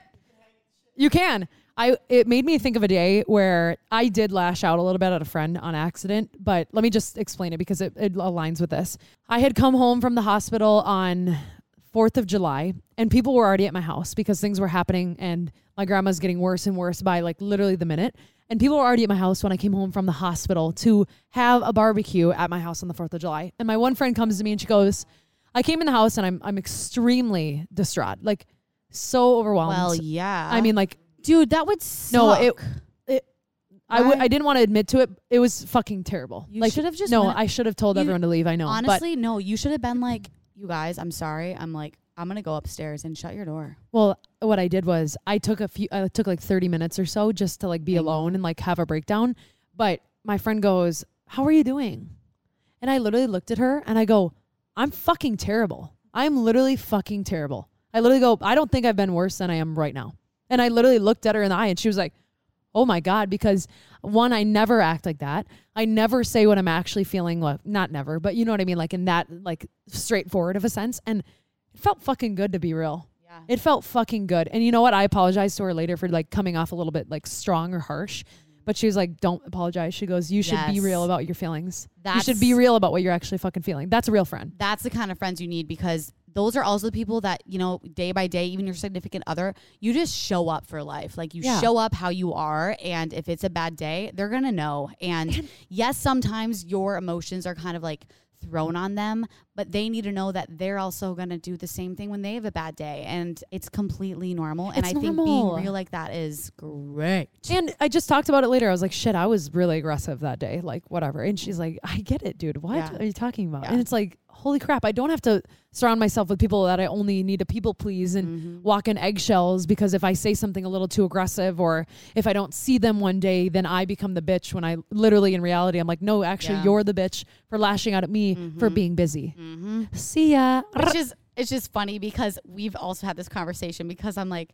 You can. I it made me think of a day where I did lash out a little bit at a friend on accident, but let me just explain it because it, it aligns with this. I had come home from the hospital on fourth of July and people were already at my house because things were happening and my grandma's getting worse and worse by like literally the minute. And people were already at my house when I came home from the hospital to have a barbecue at my house on the fourth of July. And my one friend comes to me and she goes, I came in the house and I'm I'm extremely distraught, like so overwhelmed. Well, yeah. I mean, like, dude, that would suck. no, it, it I w- Right. I didn't want to admit to it. It was fucking terrible. You like, should have just no, went- I should have told you- everyone to leave. I know. honestly, no, you should have been like, you guys, I'm sorry. I'm like, I'm going to go upstairs and shut your door. But, well, what I did was I took a few, I took like thirty minutes or so just to like be I know. alone and like have a breakdown. But my friend goes, how are you doing? And I literally looked at her and I go, I'm fucking terrible. I'm literally fucking terrible. I literally go, I don't think I've been worse than I am right now. And I literally looked at her in the eye and she was like, oh my God, because one, I never act like that. I never say what I'm actually feeling. Well, not never, but you know what I mean? Like in that like straightforward of a sense. And it felt fucking good to be real. Yeah. It felt fucking good. And you know what? I apologized to her later for like coming off a little bit like strong or harsh. But she was like, don't apologize. She goes, you should be Yes. real about your feelings. you should That's- be real about what you're actually fucking feeling. That's a real friend. That's the kind of friends you need, because those are also the people that, you know, day by day, even your significant other, you just show up for life. Like you Yeah. show up how you are. And if it's a bad day, they're going to know. And yes, sometimes your emotions are kind of like thrown on them, but they need to know that they're also going to do the same thing when they have a bad day. And it's completely normal. And It's I think normal. being real like that is great. And I just talked about it later. I was like, shit, I was really aggressive that day. Like, whatever. And she's like, I get it, dude. What Yeah. are you talking about? Yeah. And it's like, holy crap. I don't have to surround myself with people that I only need to people please and Mm-hmm. walk in eggshells because if I say something a little too aggressive or if I don't see them one day, then I become the bitch when I literally in reality, I'm like, no, actually, Yeah. you're the bitch for lashing out at me for being busy. See ya. Which is, it's just funny because we've also had this conversation because I'm like,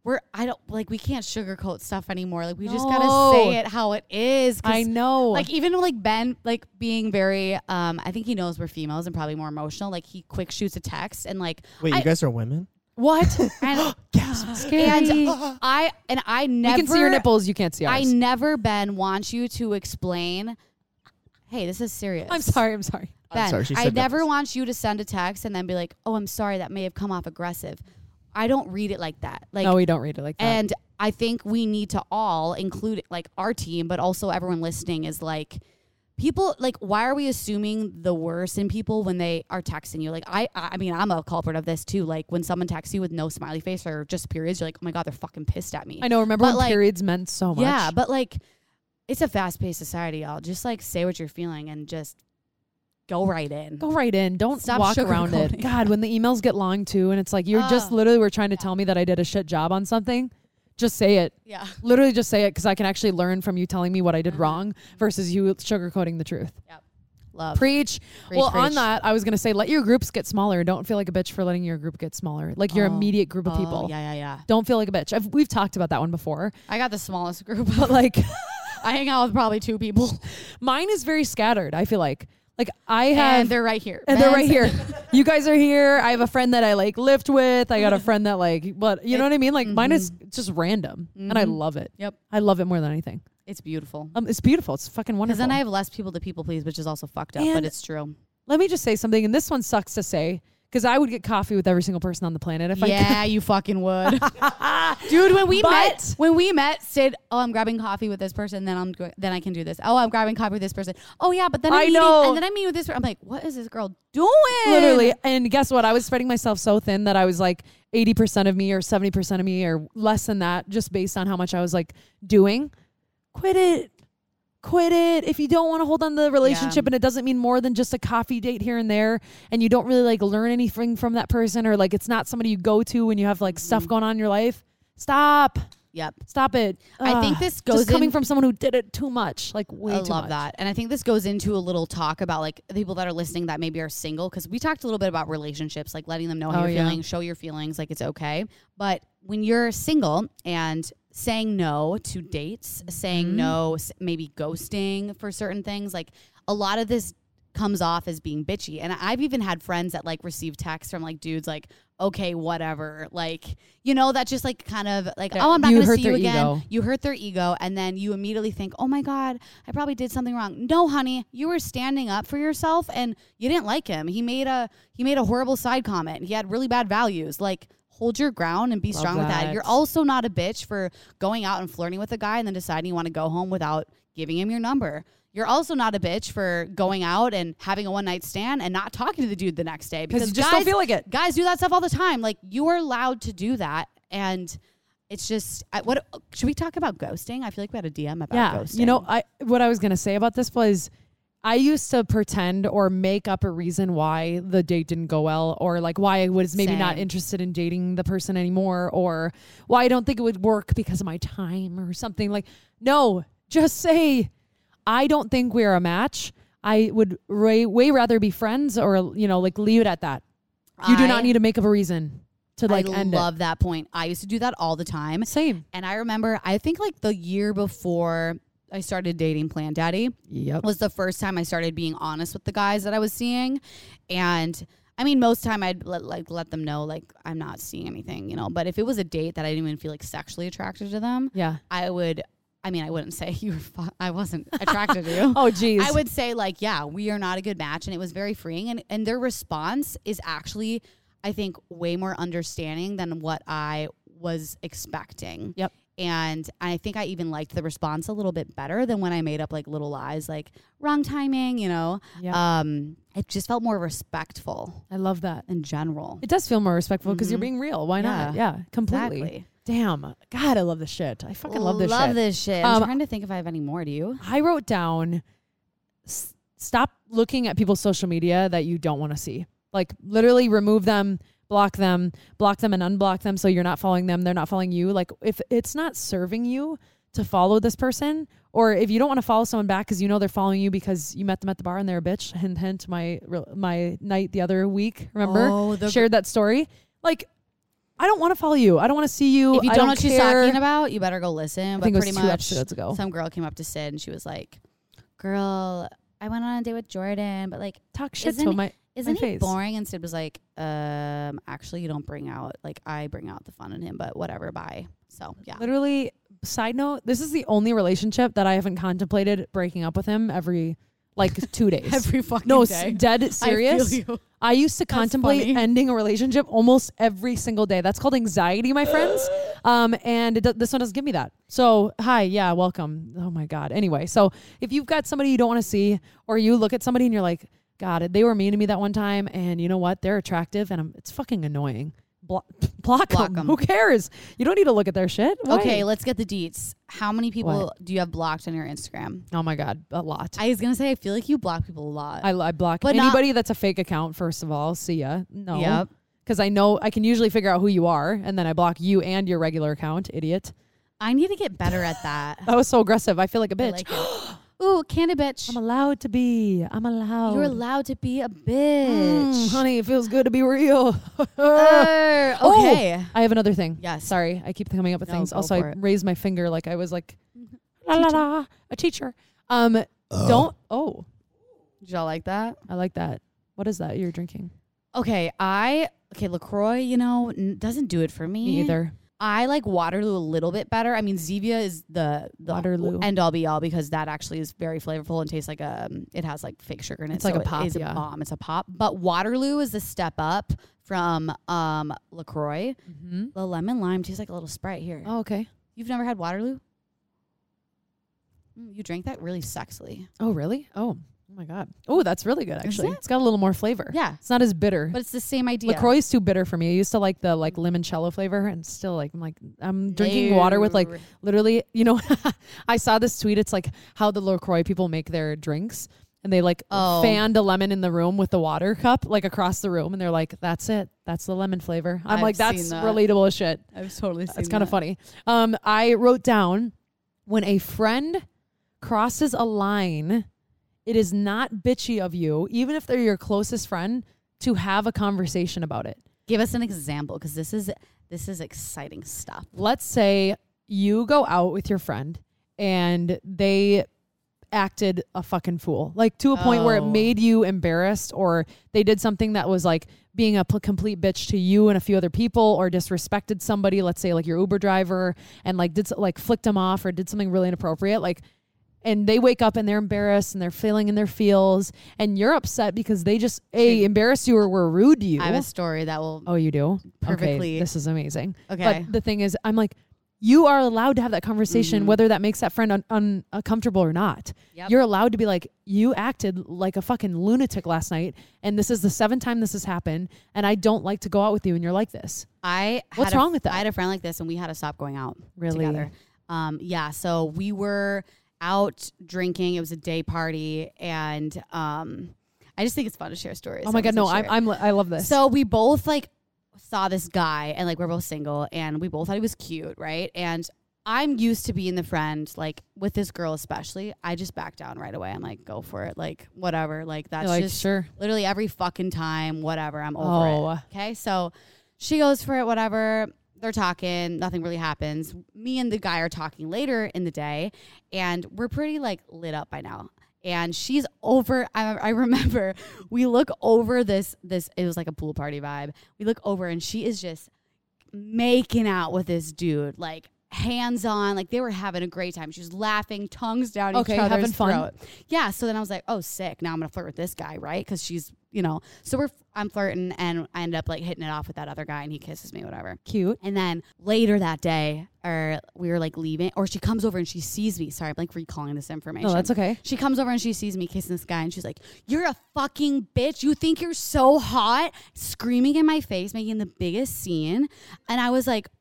we're I don't like we can't sugarcoat stuff anymore. Like we just No. gotta say it how it is. 'Cause, I know. Like even like Ben, like being very, um, I think he knows we're females and probably more emotional. Like he quick shoots a text and like Wait, I, you guys are women? what? and, Scary. and I and I never we can see your nipples. You can't see I ours. never Ben want you to explain. Hey, this is serious. I'm sorry. I'm sorry. Ben, I'm sorry, she I said never nipples. want you to send a text and then be like, "Oh, I'm sorry, that may have come off aggressive." I don't read it like that. Like, No, we don't read it like that. and I think we need to all include like our team, but also everyone listening is like, people like, why are we assuming the worst in people when they are texting you? Like, I, I mean, I'm a culprit of this too. Like when someone texts you with no smiley face or just periods, you're like, oh my God, they're fucking pissed at me. I know. Remember But, when like, periods meant so much? Yeah, but like, it's a fast paced society, y'all. Just like say what you're feeling and just go right in. Go right in. Don't Stop walk around it. sugarcoating. God, when the emails get long too, and it's like you're just Ugh. literally were trying to tell me that I did a shit job on something. Just say it. Yeah. Literally, just say it because I can actually learn from you telling me what I did Mhm. wrong versus you sugarcoating the truth. Love. Preach. Preach, well, on preach. that, I was gonna say, let your groups get smaller. Don't feel like a bitch for letting your group get smaller. Like your Oh. immediate group of Oh, people. Yeah, yeah, yeah. Don't feel like a bitch. I've, we've talked about that one before, I got the smallest group. but like I hang out with probably two people. mine is very scattered. I feel like, like I have. And they're right here. And they're right Ben's- here. You guys are here. I have a friend that I like lift with. I got a friend that like, but you know what I mean? Like mine is just random and I Mhm. love it. Yep. I love it more than anything. It's beautiful. Um, it's beautiful. It's fucking Because wonderful. then I have less people to people please, which is also fucked up, but And- it's true. Let me just say something, and this one sucks to say, because I would get coffee with every single person on the planet if I Yeah, you fucking would. Dude, when we But- met, when we met, said, "Oh, I'm grabbing coffee with this person, then I'm go- then I can do this. Oh, I'm grabbing coffee with this person. Oh yeah, but then I'm I eating, know. and then I'm eating with this person. I'm like, what is this girl doing? could. Literally. And guess what? I was spreading myself so thin that I was like eighty percent of me or seventy percent of me or less than that, just based on how much I was like doing. Quit it. Quit it. If you don't want to hold on to the relationship Yeah. and it doesn't mean more than just a coffee date here and there and you don't really like learn anything from that person or like it's not somebody you go to when you have like stuff going on in your life, stop. Yep. Stop it. I think Ugh. this goes just coming in- from someone who did it too much, like way I too love much. that. And I think this goes into a little talk about like the people that are listening that maybe are single. Cause we talked a little bit about relationships, like letting them know how Oh, you're yeah. feeling, show your feelings, like it's okay. But when you're single and saying no to dates, saying Mm-hmm. no, s- maybe ghosting for certain things, like a lot of this comes off as being bitchy. And I've even had friends that like receive texts from like dudes like, okay, whatever. Like, you know, that just like kind of like, Yeah, oh, I'm not you going to hurt see you their again. ego. You hurt their ego. And then you immediately think, oh my God, I probably did something wrong. No, honey, you were standing up for yourself and you didn't like him. He made a, he made a horrible side comment. He had really bad values. Like, hold your ground and be Love strong with that. that. You're also not a bitch for going out and flirting with a guy and then deciding you want to go home without giving him your number. You're also not a bitch for going out and having a one night stand and not talking to the dude the next day because you just guys, don't feel like it. Guys do that stuff all the time. Like you are allowed to do that, and it's just I, what should we talk about ghosting? I feel like we had a D M about Yeah, ghosting. you know, I what I was gonna say about this was, I used to pretend or make up a reason why the date didn't go well, or like why I was maybe not Same. interested in dating the person anymore, or why I don't think it would work because of my time or something. Like, no, just say, I don't think we're a match. I would way, way rather be friends, or you know, like leave it at that. You do I- not need to make up a reason to like I end love that point. I used to do that all the time. it. Same. And I remember, I think like the year before I started dating Plan Daddy Yep. was the first time I started being honest with the guys that I was seeing. And I mean, most time I'd let, like let them know like I'm not seeing anything, you know. But if it was a date that I didn't even feel like sexually attracted to them, Yeah. I would. I mean, I wouldn't say you were. Fu- I wasn't attracted to you. Oh, geez. I would say like, yeah, we are not a good match, and it was very freeing. And and their response is actually, I think, way more understanding than what I was expecting. Yep. And I think I even liked the response a little bit better than when I made up like little lies, like wrong timing, you know. Yeah. Um, it just felt more respectful I love that. in general. It does feel more respectful because you're Mhm. being real. Why not? Yeah. Yeah, completely. Exactly. Damn. God, I love this shit. I fucking love this Love shit. this shit. I'm Um, trying to think if I have any more. Do you? I wrote down, s- stop looking at people's social media that you don't want to see. Like literally remove them, block them, block them and unblock them so you're not following them, they're not following you. Like if it's not serving you to follow this person, or if you don't want to follow someone back because you know they're following you because you met them at the bar and they're a bitch, hint hint, my my night the other week, remember? Oh, the Shared that story. Like, I don't want to follow you. I don't want to see you. If you I don't, don't know what she's care. talking about, you better go listen. I But think it was pretty two much, episodes ago. some girl came up to Sid and she was like, "Girl, I went on a date with Jordan, but like, Talk shit isn't to he- my isn't my he face. boring?" And Sid was like, "Um, actually, you don't bring out like I bring out the fun in him, but whatever, bye." So yeah, Literally, side note, this is the only relationship that I haven't contemplated breaking up with him every like two days. every fucking no, day. s- dead serious. I feel you. I used to contemplate funny. ending a relationship almost every single day. That's called anxiety, my friends. Um, and it, do- this one doesn't give me that. So, hi, yeah, welcome. Oh my God. Anyway, so if you've got somebody you don't want to see, or you look at somebody and you're like, God, they were mean to me that one time, and you know what? They're attractive, and I'm, it's fucking annoying. Blo- block, Block them. 'em. Who cares? You don't need to look at their shit. Why? Okay, let's get the deets. How many people What? do you have blocked on your Instagram? Oh my God, a lot. I was gonna say I feel like you block people a lot. I, I block But not- anybody that's a fake account. First of all, see ya. No. Yep. Because I know I can usually figure out who you are, and then I block you and your regular account, idiot. I need to get better at that. That was so aggressive. I feel like a I bitch. like it. Ooh, candy bitch. I'm allowed to be. I'm allowed. You're allowed to be a Mm, bitch. honey, it feels good to be real. Uh, Oh, okay. I have another thing. Yes. Sorry, I keep coming up with No, things. go Also, for I it. raised my finger like I was like la, la, la, a teacher. Um, don't. Oh, Did y'all like that? I like that. What is that you're drinking? Okay, I okay LaCroix. You know, n- doesn't do it for me. Me either. I like Waterloo a little bit better. I mean, Zevia is the, the Waterloo. end all be all because that actually is very flavorful and tastes like a. Um, it has like fake sugar in it. It's like so a pop, It is yeah. a bomb. It's a pop. But Waterloo is the step up from um LaCroix. Mm-hmm. The lemon lime tastes like a little Sprite here. Oh, okay. You've never had Waterloo? Mm, you drank that really sexily. Oh, really? Oh, oh my God. Oh, that's really good. Actually, it? it's got a little more flavor. Yeah, It's not as bitter. but it's the same idea. LaCroix is too bitter for me. I used to like the like limoncello flavor, and still like I'm like I'm drinking water with like literally. You know, I saw this tweet. It's like how the LaCroix people make their drinks, and they like Oh. fanned a lemon in the room with the water cup, like across the room, and they're like, "That's it. That's the lemon flavor." I'm I've like, seen "That's that. relatable as shit." I've totally seen It's kind of funny. Um, I wrote down when a friend crosses a line, it is not bitchy of you, even if they're your closest friend, to have a conversation about it. Give us an example because this is this is exciting stuff. Let's say you go out with your friend and they acted a fucking fool, like to a point where it Oh. made you embarrassed, or they did something that was like being a p- complete bitch to you and a few other people, or disrespected somebody, let's say like your Uber driver, and like did so, like flicked them off or did something really inappropriate, like, and they wake up and they're embarrassed and they're feeling in their feels, and you're upset because they just a embarrassed you or were rude to you. I have a story that will. Oh, you do? Perfectly. Okay, this is amazing. Okay. But the thing is, I'm like, you are allowed to have that conversation, Mhm. whether that makes that friend un- un- uncomfortable or not. Yep. You're allowed to be like, you acted like a fucking lunatic last night, and this is the seventh time this has happened, and I don't like to go out with you, and you're like this. I What's had a- wrong with that? I had a friend like this, and we had to stop going out Really? together. Um, yeah. So we were out drinking. It was a day party, and um, I just think it's fun to share stories. Oh my I god, no, wanted to I'm, share. I'm I love this. So we both like saw this guy, and like we're both single, and we both thought he was cute, right? And I'm used to being the friend, like with this girl especially. I just back down right away. I'm like, go for it, like whatever. Like that's You're like, just sure. literally every fucking time, whatever. I'm over Oh. it. Okay, so she goes for it, whatever. They're talking, nothing really happens. Me and the guy are talking later in the day, and we're pretty like lit up by now. And she's over. I, I remember we look over this. This it was like a pool party vibe. We look over, and she is just making out with this dude, like hands on, like they were having a great time. She was laughing, tongues down Okay, each other's having fun. throat. Yeah. So then I was like, oh, sick. Now I'm gonna flirt with this guy, right? Because she's, you know. So we're I'm flirting, and I end up like hitting it off with that other guy, and he kisses me, whatever. Cute. And then later that day, or we were like leaving, or she comes over and she sees me. Sorry, I'm like recalling this information. No, that's okay. She comes over and she sees me kissing this guy, and she's like, "You're a fucking bitch. You think you're so hot?" Screaming in my face, making the biggest scene. And I was like,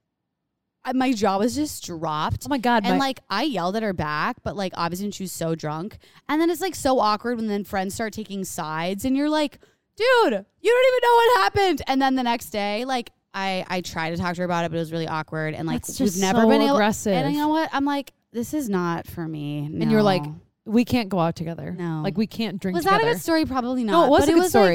I- my jaw was just dropped. Oh my god, And my, like I yelled at her back, but like obviously she was so drunk. And then it's like so awkward when then friends start taking sides, and you're like, dude, you don't even know what happened. And then the next day, like I I tried to talk to her about it, but it was really awkward. And like That's we've just never so been able. aggressive. And you know what? I'm like, this is not for me. and you're like, No. we can't go out together. No. Like we can't drink was together. that a good story? Probably not. No, it was but a good like, story.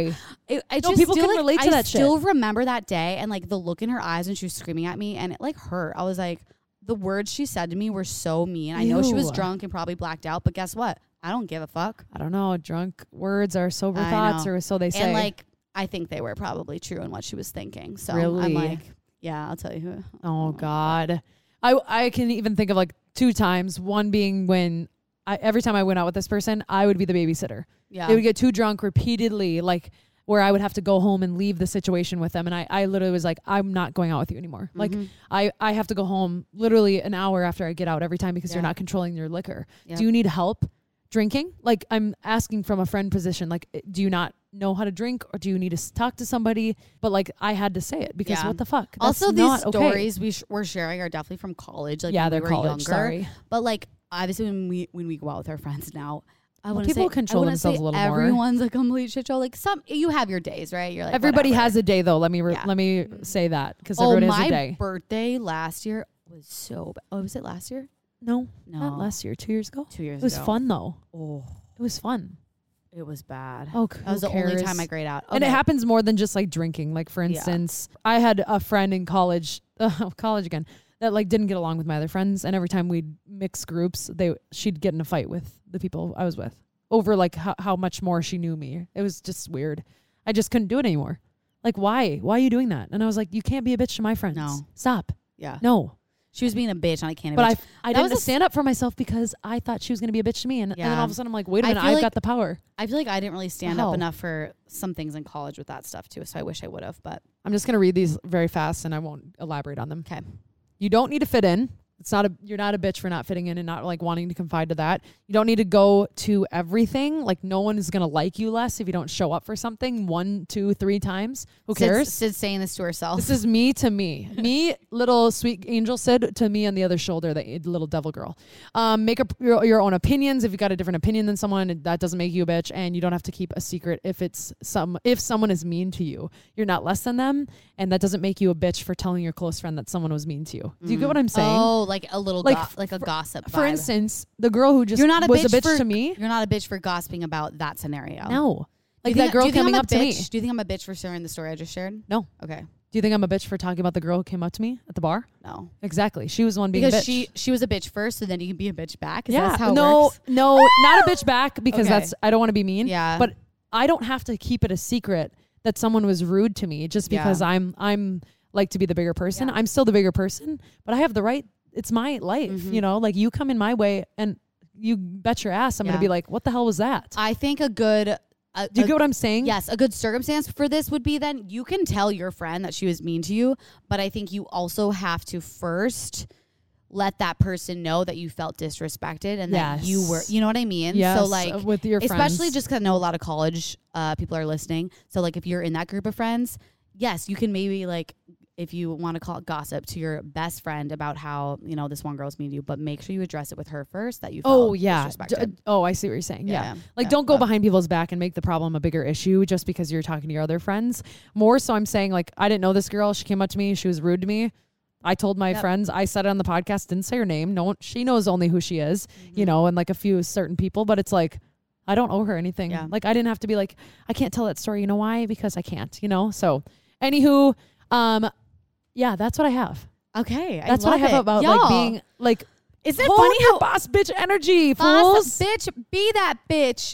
It, I No, just people still, can like, relate to I that shit. still remember that day and like the look in her eyes when she was screaming at me, and it like hurt. I was like, the words she said to me were so mean. I know she was Ew. drunk and probably blacked out, but guess what? I don't give a fuck. I don't know. Drunk words are sober I thoughts, know. or so they say. And like, I think they were probably true in what she was thinking. So I'm Really? like, yeah, I'll tell you who. oh God, I I can even think of like two times. One being when I every time I went out with this person, I would be the babysitter. Yeah. They would get too drunk repeatedly, like where I would have to go home and leave the situation with them. And I, I literally was like, I'm not going out with you anymore. Mm-hmm. Like I, I have to go home literally an hour after I get out every time because Yeah. you're not controlling your liquor. Yep. Do you need help drinking? Like I'm asking from a friend position, like, do you not know how to drink or do you need to s- talk to somebody? But like I had to say it because Yeah. what the fuck? Also, That's these not okay. stories we sh- we're sharing are definitely from college. Like Yeah, when they're we were college, younger. sorry. But like obviously when we when we go out with our friends now, I Well, want people say, control I wanna themselves say a little more. everyone's a complete shit show. Like some, you have your days, right? You're like Everybody whatever. has a day though. Let me, re- Yeah. let me say that because Oh, everybody my has a day. birthday last year was so bad. Oh, was it last year? No, No, not last year, two years ago. Two years It was ago. fun though. Oh, It was fun. it was bad. Oh, that was the only time I grayed out. And it Okay. happens more than just like drinking. Like for instance, I had a friend in college, uh, college again, that like didn't get along with my other friends, and every time we'd mix groups, they she'd get in a fight with the people I was with over like how, how much more she knew me. It was just weird. I just couldn't do it anymore. Like why? Why are you doing that? And I was like, you can't be a bitch to my friends. No. Stop. Yeah. No. She was being a bitch and I can't. But I, bitch. I That was didn't a stand up for myself because I thought she was going to be a bitch to me. And, and then Yeah. all of a sudden I'm like, wait a I minute, feel I've like- got the power. I feel like I didn't really stand hell? up enough for some things in college with that stuff too. So I wish I would have. But I'm just going to read these very fast and I won't elaborate on them. okay. You don't need to fit in. It's not a, you're not a bitch for not fitting in and not like wanting to confide to that. You don't need to go to everything. Like no one is going to like you less if you don't show up for something one, two, three times. Who cares? Sid's, Sid's saying this to herself. This is me to me. Me, little sweet angel Sid, to me on the other shoulder, the little devil girl. Um, make up your, your own opinions. If you got a different opinion than someone, that doesn't make you a bitch. And you don't have to keep a secret if it's some if someone is mean to you. You're not less than them, and that doesn't make you a bitch for telling your close friend that someone was mean to you. Do you get what I'm saying? Oh, like a little, Like, go- like a gossip. For vibe. instance, the girl who just you're not a was bitch a bitch for, to me. You're not a bitch for gossiping about that scenario. No. Do you Like think- that girl do you think coming I'm a up to me. bitch? Do you think I'm a bitch for sharing the story I just shared? No. Okay. Do you think I'm a bitch for talking about the girl who came up to me at the bar? No. Exactly. She was the one being Because a bitch. she she was a bitch first, so then you can be a bitch back. Is yeah. that how it no, works? no, not a bitch back because Okay. that's I don't want to be mean. Yeah. But I don't have to keep it a secret that someone was rude to me just Yeah. because I'm I'm like to be the bigger person. Yeah. I'm still the bigger person, but I have the right. It's my life, Mhm. you know. Like you come in my way, and you bet your ass I'm Yeah. gonna be like, what the hell was that? I think a good. A, Do you a- get what I'm saying? Yes, a good circumstance for this would be then you can tell your friend that she was mean to you, but I think you also have to first let that person know that you felt disrespected and that you were, Yes. you know what I mean? Yes, so like, uh, with your especially friends. just because I know a lot of college uh, people are listening. So like, if you're in that group of friends, yes, you can maybe like, if you want to call it gossip to your best friend about how, you know, this one girl's mean to you, but make sure you address it with her first that you felt Oh yeah. D- disrespected. oh, I see what you're saying. Yeah. Yeah, Like yeah, don't go but- behind people's back and make the problem a bigger issue just because you're talking to your other friends. More so I'm saying like I didn't know this girl. She came up to me. She was rude to me. I told my Yep. friends, I said it on the podcast, didn't say her name. No one, she knows only who she is, Mm-hmm. you know, and like a few certain people, but it's like, I don't owe her anything. Yeah. Like I didn't have to be like, I can't tell that story. You know why? Because I can't, you know? So anywho, um, yeah, that's what I have. Okay. That's I what I love have it. about Y'all, like being like, Is it hold funny your how boss bitch energy, boss fools. bitch be that bitch?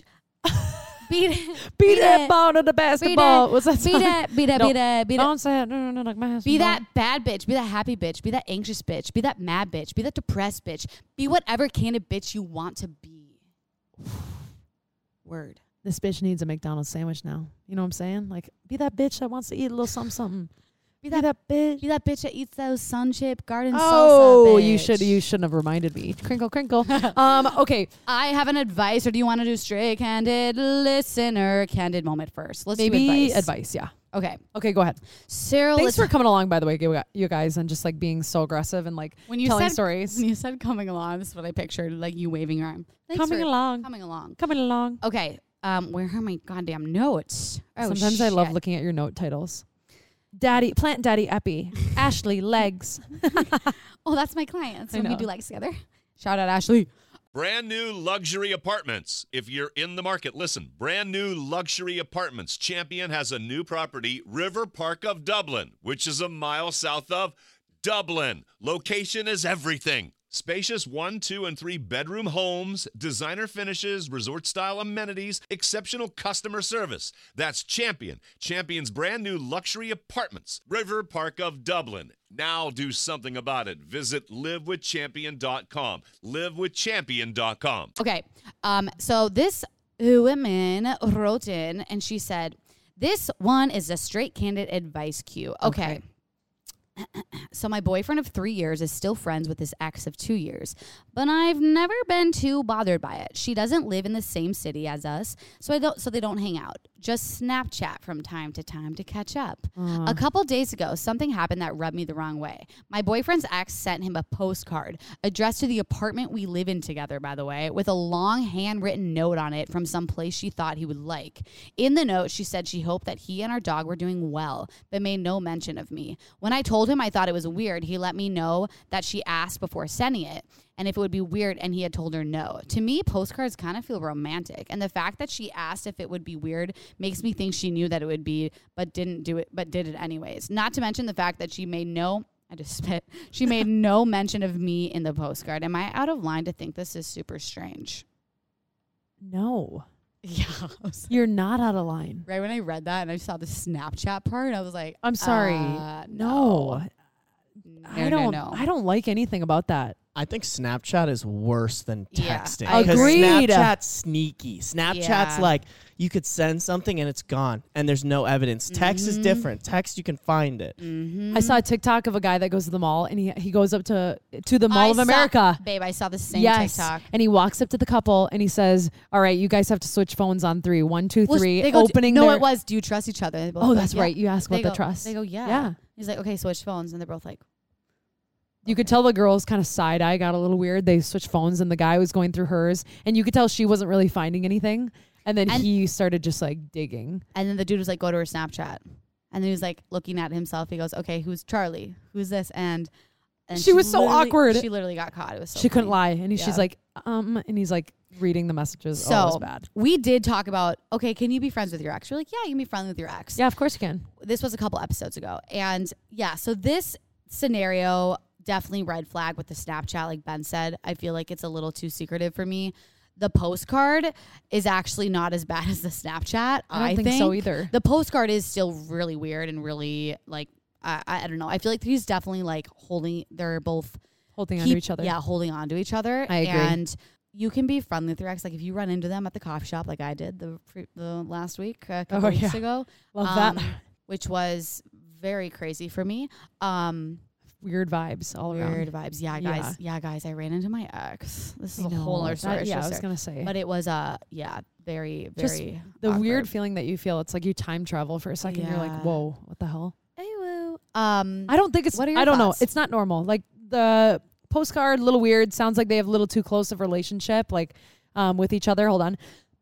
Beat it. Beat that ball to the Beat basketball. it. What's that Beat song? it. Beat it. No. Beat it. Beat it. Don't say it. No, no, no, like my husband. Be that bad bitch. Be that happy bitch. Be that anxious bitch. Be that mad bitch. Be that depressed bitch. Be whatever kind of bitch you want to be. Word. This bitch needs a McDonald's sandwich now. You know what I'm saying? Like, be that bitch that wants to eat a little something, something. Be Be that, that bitch. be that bitch that eats those sun chip garden salsa. Oh, you bitch. should you shouldn't have reminded me. Crinkle, crinkle. um, okay, I have an advice, or do you want to do straight candid listener candid moment first? Let's maybe do advice. advice. Yeah. Okay. Okay, go ahead. Cyril, Thanks let's- for coming along, by the way, you- you guys, and just like being so aggressive and like when you telling said stories. when you said coming along, this is what I pictured, like you waving your arm. Thanks Coming for along. Coming along. Coming along. Okay. Um, where are my goddamn notes? Oh, Sometimes I love shit. looking at your note titles. Daddy, Plant Daddy Epi, Ashley Legs. Oh, that's my client. So I we know. do legs together. Shout out Ashley. Brand new luxury apartments. If you're in the market, listen. Brand new luxury apartments. Champion has a new property, River Park of Dublin, which is a mile south of Dublin. Location is everything. Spacious one, two, and three bedroom homes, designer finishes, resort-style amenities, exceptional customer service. That's Champion. Champion's brand new luxury apartments, River Park of Dublin. Now do something about it. Visit live with champion dot com. live with champion dot com. Okay. Um, so this woman wrote in and she said, this one is a straight candid advice cue. Okay. Okay. So my boyfriend of three years is still friends with his ex of two years, but I've never been too bothered by it. She doesn't live in the same city as us, so I don't. So they don't hang out. Just Snapchat from time to time to catch up. Uh. A couple days ago, something happened that rubbed me the wrong way. My boyfriend's ex sent him a postcard addressed to the apartment we live in together, by the way, with a long handwritten note on it from some place she thought he would like. In the note, she said she hoped that he and our dog were doing well, but made no mention of me. When I told him I thought it was weird, he let me know that she asked before sending it and if it would be weird, and he had told her no. To me, postcards kind of feel romantic, and the fact that she asked if it would be weird makes me think she knew that it would be, but didn't do it, but did it anyways. Not to mention the fact that she made no, I just spit, she made no mention of me in the postcard. Am I out of line to think this is super strange? No, Yeah. I was like- you're not out of line. right when I read that and I saw the Snapchat part, I was like, I'm sorry. uh, no. no. I don't. No, no. I don't like anything about that. I think Snapchat is worse than Yeah. texting. Agreed. Because Snapchat's sneaky. Snapchat's Yeah. like you could send something and it's gone and there's no evidence. Text is Mhm. different. Text you can find it. Mm-hmm. I saw a TikTok of a guy that goes to the mall and he he goes up to to the Mall I of saw- America. Babe, I saw the same Yes, TikTok. and he walks up to the couple and he says, "All right, you guys have to switch phones on three. One, two, Well, three." they go, opening. no, their, it was, do you trust each other? They both Oh, go, that's yeah. right. You ask They about the go- trust. They go, yeah. Yeah. He's like, okay, switch phones. And they're both like, You could tell the girl's kind of side eye got a little weird. They switched phones and the guy was going through hers, and you could tell she wasn't really finding anything. And then And- he started just like digging. and then the dude was like, go to her Snapchat. And then he was like looking at himself. He goes, okay, who's Charlie? Who's this? And, and She was so literally- awkward. She literally got caught. It was so she couldn't funny. lie, and he, Yeah. she's like, um, and he's like reading the messages. So oh, it was bad. we did talk about, okay, can you be friends with your ex? We're like, yeah, you can be friends with your ex. Yeah, of course you can. This was a couple episodes ago. And yeah, so this scenario, definitely red flag with the Snapchat, like Ben said. I feel like it's a little too secretive for me. The postcard is actually not as bad as the Snapchat. I don't think so either. The postcard is still really weird and really like, I, I don't know. I feel like he's definitely like holding, they're both Holding on keep- to each other. Yeah, holding on to each other. I agree. And you can be friendly with your ex. Like if you run into them at the coffee shop, like I did the pre- the last week, a couple Oh, weeks yeah. ago, Love um, that. which was very crazy for me. Um, Weird vibes all around. weird vibes. Yeah, guys. Yeah. guys. I ran into my ex. This is I a whole know. other story. That- yeah, I It's was just- gonna say. but it was uh yeah, very Just very the weird awkward. feeling that you feel, it's like you time travel for a second. You're Yeah. like, whoa, what the hell? Hey, woo. Um, I don't think it's. What are your I don't thoughts? know. It's not normal. Like the postcard, a little weird. Sounds like they have a little too close of a relationship, like um, with each other. Hold on.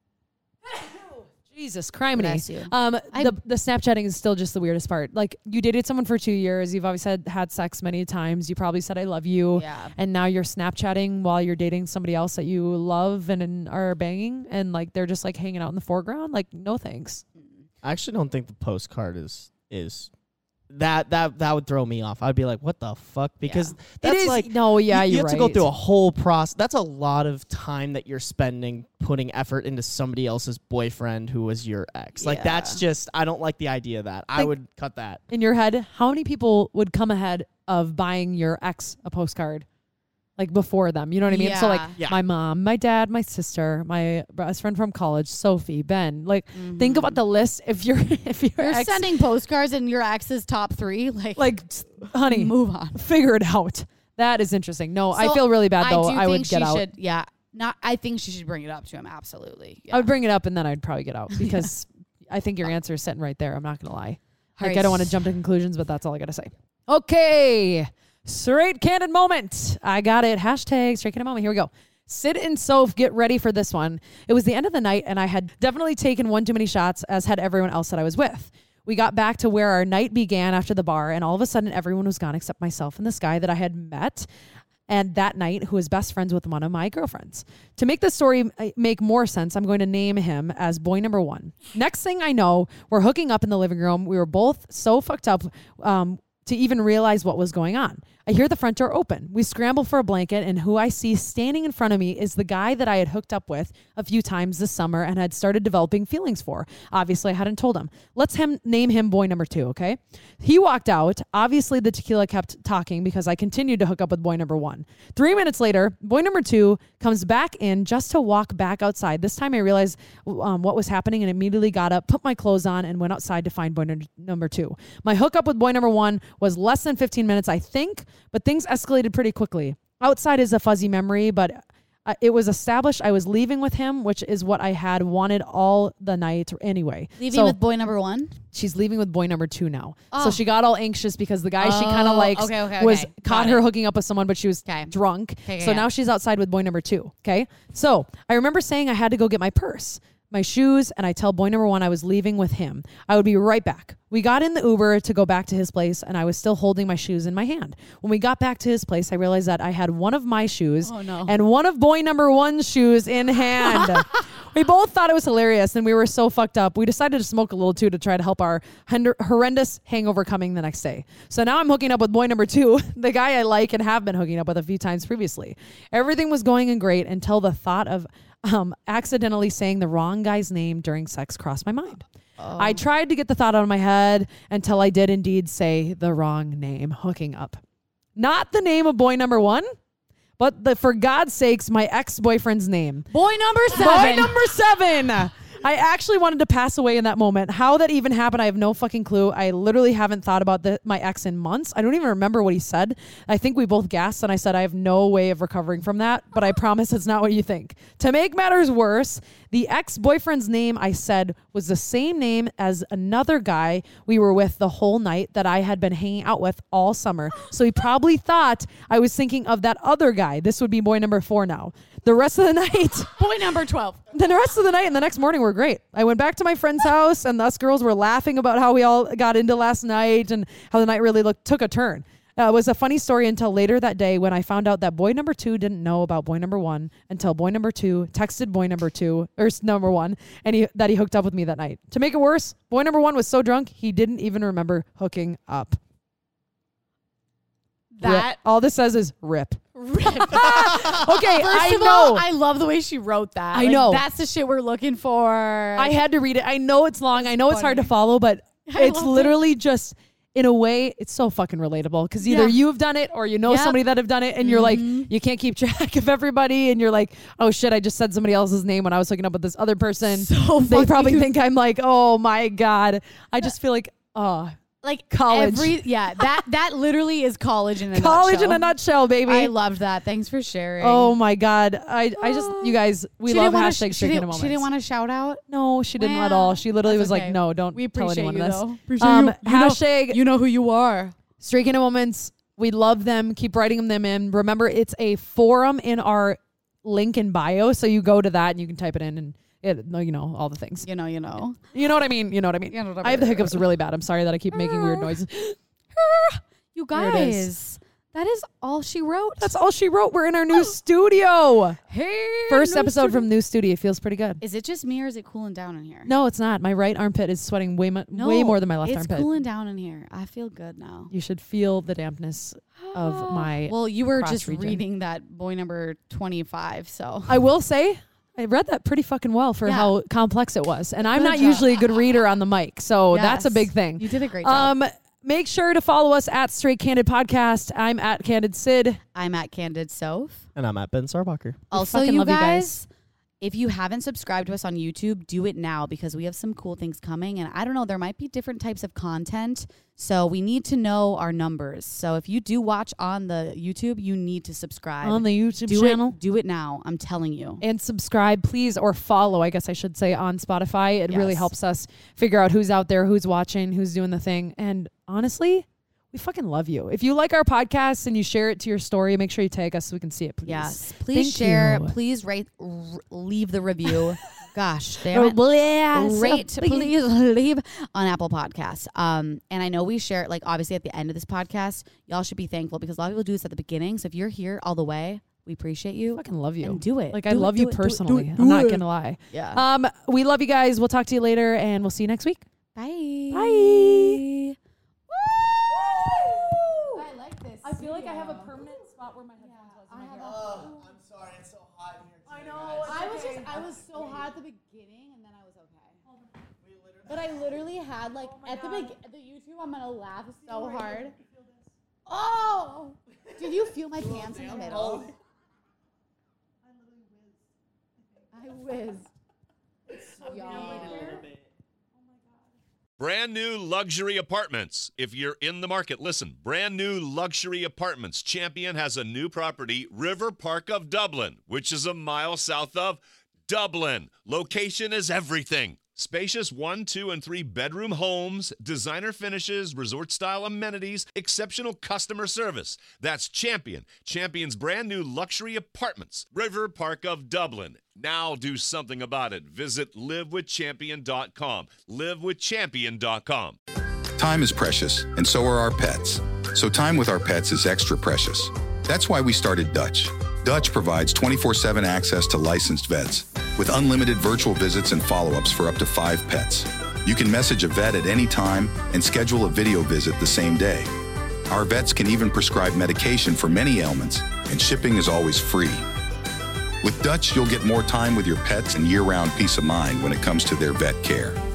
Jesus, criminy. bless you. Um, I- the the Snapchatting is still just the weirdest part. Like you dated someone for two years. You've obviously had, had sex many times. You probably said I love you. Yeah. And now you're Snapchatting while you're dating somebody else that you love and, and are banging, and like they're just like hanging out in the foreground. Like no thanks. I actually don't think the postcard is is that that that would throw me off. I'd be like, what the fuck? Because that's it is like no, yeah, you, you you're have to go right. through a whole process. That's a lot of time that you're spending putting effort into somebody else's boyfriend who was your ex. Like that's Yeah. just I don't like the idea of that. I Think- would cut that. In your head, how many people would come ahead of buying your ex a postcard? Like before them, you know what I mean? So like Yeah. Yeah. my mom, my dad, my sister, my best friend from college, Sophie, Ben. Like think Mhm. about the list. If you're if your You're ex, sending postcards in your ex's top three. Like, like t- honey, move on. figure it out. That is interesting. No, I So, feel really bad though. I, do I, would think get she out. Should, yeah, not. I think she should bring it up to him. Absolutely. Yeah. I would bring it up and then I'd probably get out because I think your answer is sitting right there. I'm not gonna lie. Like Alright. I don't want to jump to conclusions, but that's all I gotta say. Okay. Straight candid moment. I got it. Hashtag straight candid moment. Here we go. Sid and Soph, get ready for this one. It was the end of the night and I had definitely taken one too many shots, as had everyone else that I was with. We got back to where our night began after the bar, and all of a sudden everyone was gone except myself and this guy that I had met. and that night who was best friends with one of my girlfriends. To make this story make more sense, I'm going to name him as boy number one. Next thing I know, we're hooking up in the living room. We were both so fucked up um, to even realize what was going on. I hear the front door open. We scramble for a blanket, and who I see standing in front of me is the guy that I had hooked up with a few times this summer and had started developing feelings for. Obviously, I hadn't told him. Let's him name him boy number two, okay? He walked out. Obviously, the tequila kept talking because I continued to hook up with boy number one. Three minutes later, boy number two comes back in just to walk back outside. This time I realized um, what was happening and immediately got up, put my clothes on, and went outside to find boy n- number two. My hookup with boy number one was less than fifteen minutes, I think, but things escalated pretty quickly. Outside is a fuzzy memory, but uh, it was established I was leaving with him, which is what I had wanted all the night anyway. Leaving so with boy number one? She's leaving with boy number two now. Oh. So she got all anxious because the guy she kind of Oh, likes okay, okay, was okay. caught Got her it. hooking up with someone, but she was Okay. drunk. Okay, so yeah. now she's outside with boy number two. Okay. So I remember saying I had to go get my purse, my shoes, and I tell boy number one I was leaving with him. I would be right back. We got in the Uber to go back to his place, and I was still holding my shoes in my hand. When we got back to his place, I realized that I had one of my shoes Oh, no. and one of boy number one's shoes in hand. We both thought it was hilarious, and we were so fucked up. We decided to smoke a little too to try to help our hend- horrendous hangover coming the next day. So now I'm hooking up with boy number two, the guy I like and have been hooking up with a few times previously. Everything was going in great until the thought of um, accidentally saying the wrong guy's name during sex crossed my mind. Oh. I tried to get the thought out of my head until I did indeed say the wrong name, hooking up. Not the name of boy number one, but the, for God's sakes, my ex-boyfriend's name. Boy number seven. Boy number seven. I actually wanted to pass away in that moment. How that even happened, I have no fucking clue. I literally haven't thought about the, my ex in months. I don't even remember what he said. I think we both gasped, and I said I have no way of recovering from that, but I promise it's not what you think. To make matters worse, the ex-boyfriend's name I said was the same name as another guy we were with the whole night that I had been hanging out with all summer. So he probably thought I was thinking of that other guy. This would be boy number four now. The rest of the night... Boy number twelve. Then the rest of the night and the next morning were great. I went back to my friend's house, and us girls were laughing about how we all got into last night and how the night really looked took a turn. Uh, it was a funny story until later that day when I found out that boy number two didn't know about boy number one until boy number two texted boy number two or s- number one and he that he hooked up with me that night. To make it worse, boy number one was so drunk he didn't even remember hooking up. That Rip. All this says is rip. rip. Okay, First I of know. all, I love the way she wrote that. I Like, know. That's the shit we're looking for. I had to read it. I know it's long. I know it's hard to funny. follow, but I it's loved it. literally just, in a way, it's so fucking relatable because either Yeah. you've done it or you know Yep. somebody that have done it, and you're like, Mhm. you can't keep track of everybody, and you're like, oh shit, I just said somebody else's name when I was hooking up with this other person. So They probably fucking- think I'm like, oh my God. I just feel like, oh, like college. Every, yeah, that that literally is college in a college nutshell. in a nutshell, baby. I loved that. Thanks for sharing. Oh my God. I, I just, you guys, we She love didn't wanna hashtag sh- she Stricken didn't, Moments. she didn't want to shout out. No, she didn't at Well, all. She literally that's was okay. like, no, don't We tell appreciate anyone you this. though. Appreciate Um, you. You know- hashtag You know who you are. Stricken Moments. We love them. Keep writing them in. Remember, it's a forum in our link in bio. So you go to that and you can type it in and it, no, you know, all the things. You know, you know. You know what I mean? You know what I mean? You know what I I have the mean. hiccups really bad. I'm sorry that I keep making weird noises. You There it is. guys, that is all she wrote. That's all she wrote. We're in our new studio. Hey, First no episode studio. from new studio. Feels pretty good. Is it just me or is it cooling down in here? No, it's not. My right armpit is sweating way, mu- No, way more than my left it's armpit. cooling down in here. I feel good now. You should feel the dampness of my. Well, you were cross just region. reading that boy number twenty-five, so I will say, I read that pretty fucking well for Yeah. how complex it was. And I'm Good not job. usually a good reader on the mic. So that's a Yes. big thing. You did a great job. Um, make sure to follow us at Straight Candid Podcast. I'm at Candid Sid. I'm at Candid Soph. And I'm at Ben Sarbacher. Also, fucking you love you guys, guys. if you haven't subscribed to us on YouTube, do it now because we have some cool things coming. And I don't know, there might be different types of content. So we need to know our numbers. So if you do watch on the YouTube, you need to subscribe. On the YouTube do channel. It, do it now. I'm telling you. And subscribe, please, or follow, I guess I should say, on Spotify. It really Yes. helps us figure out who's out there, who's watching, who's doing the thing. And honestly, we fucking love you. If you like our podcast and you share it to your story, make sure you tag us so we can see it, please. Yes. Please Thank share. you. Please rate, r- leave the review. Gosh, damn it. Yes. Rate, please leave on Apple Podcasts. Um, and I know we share, like, obviously at the end of this podcast, y'all should be thankful because a lot of people do this at the beginning. So if you're here all the way, we appreciate you. I fucking love you. And do it. Like, do I it, love do you it, do it, personally. do it, do I'm not it. going to lie. Yeah. Um, we love you guys. We'll talk to you later, and we'll see you next week. Bye. Bye. Woo! I like this. I feel like I have a permanent spot where my headphones was. I have Oh, I'm sorry. It's so hot in here. I know. I was just, I was so hot at the beginning, and then I was okay. But I literally had like Oh my at the God. big the YouTube. I'm gonna laugh so hard. Oh, did you feel my pants in the middle? I whizzed. Y'all. Brand new luxury apartments. If you're in the market, listen. Brand new luxury apartments. Champion has a new property, River Park of Dublin, which is a mile south of Dublin. Location is everything. Spacious one, two, and three bedroom homes, designer finishes, resort-style amenities, exceptional customer service. That's Champion. Champion's brand new luxury apartments, River Park of Dublin. Now do something about it. Visit live with champion dot com. live with champion dot com. Time is precious, and so are our pets. So time with our pets is extra precious. That's why we started Dutch. Dutch provides twenty-four seven access to licensed vets with unlimited virtual visits and follow-ups for up to five pets. You can message a vet at any time and schedule a video visit the same day. Our vets can even prescribe medication for many ailments, and shipping is always free. With Dutch, you'll get more time with your pets and year-round peace of mind when it comes to their vet care.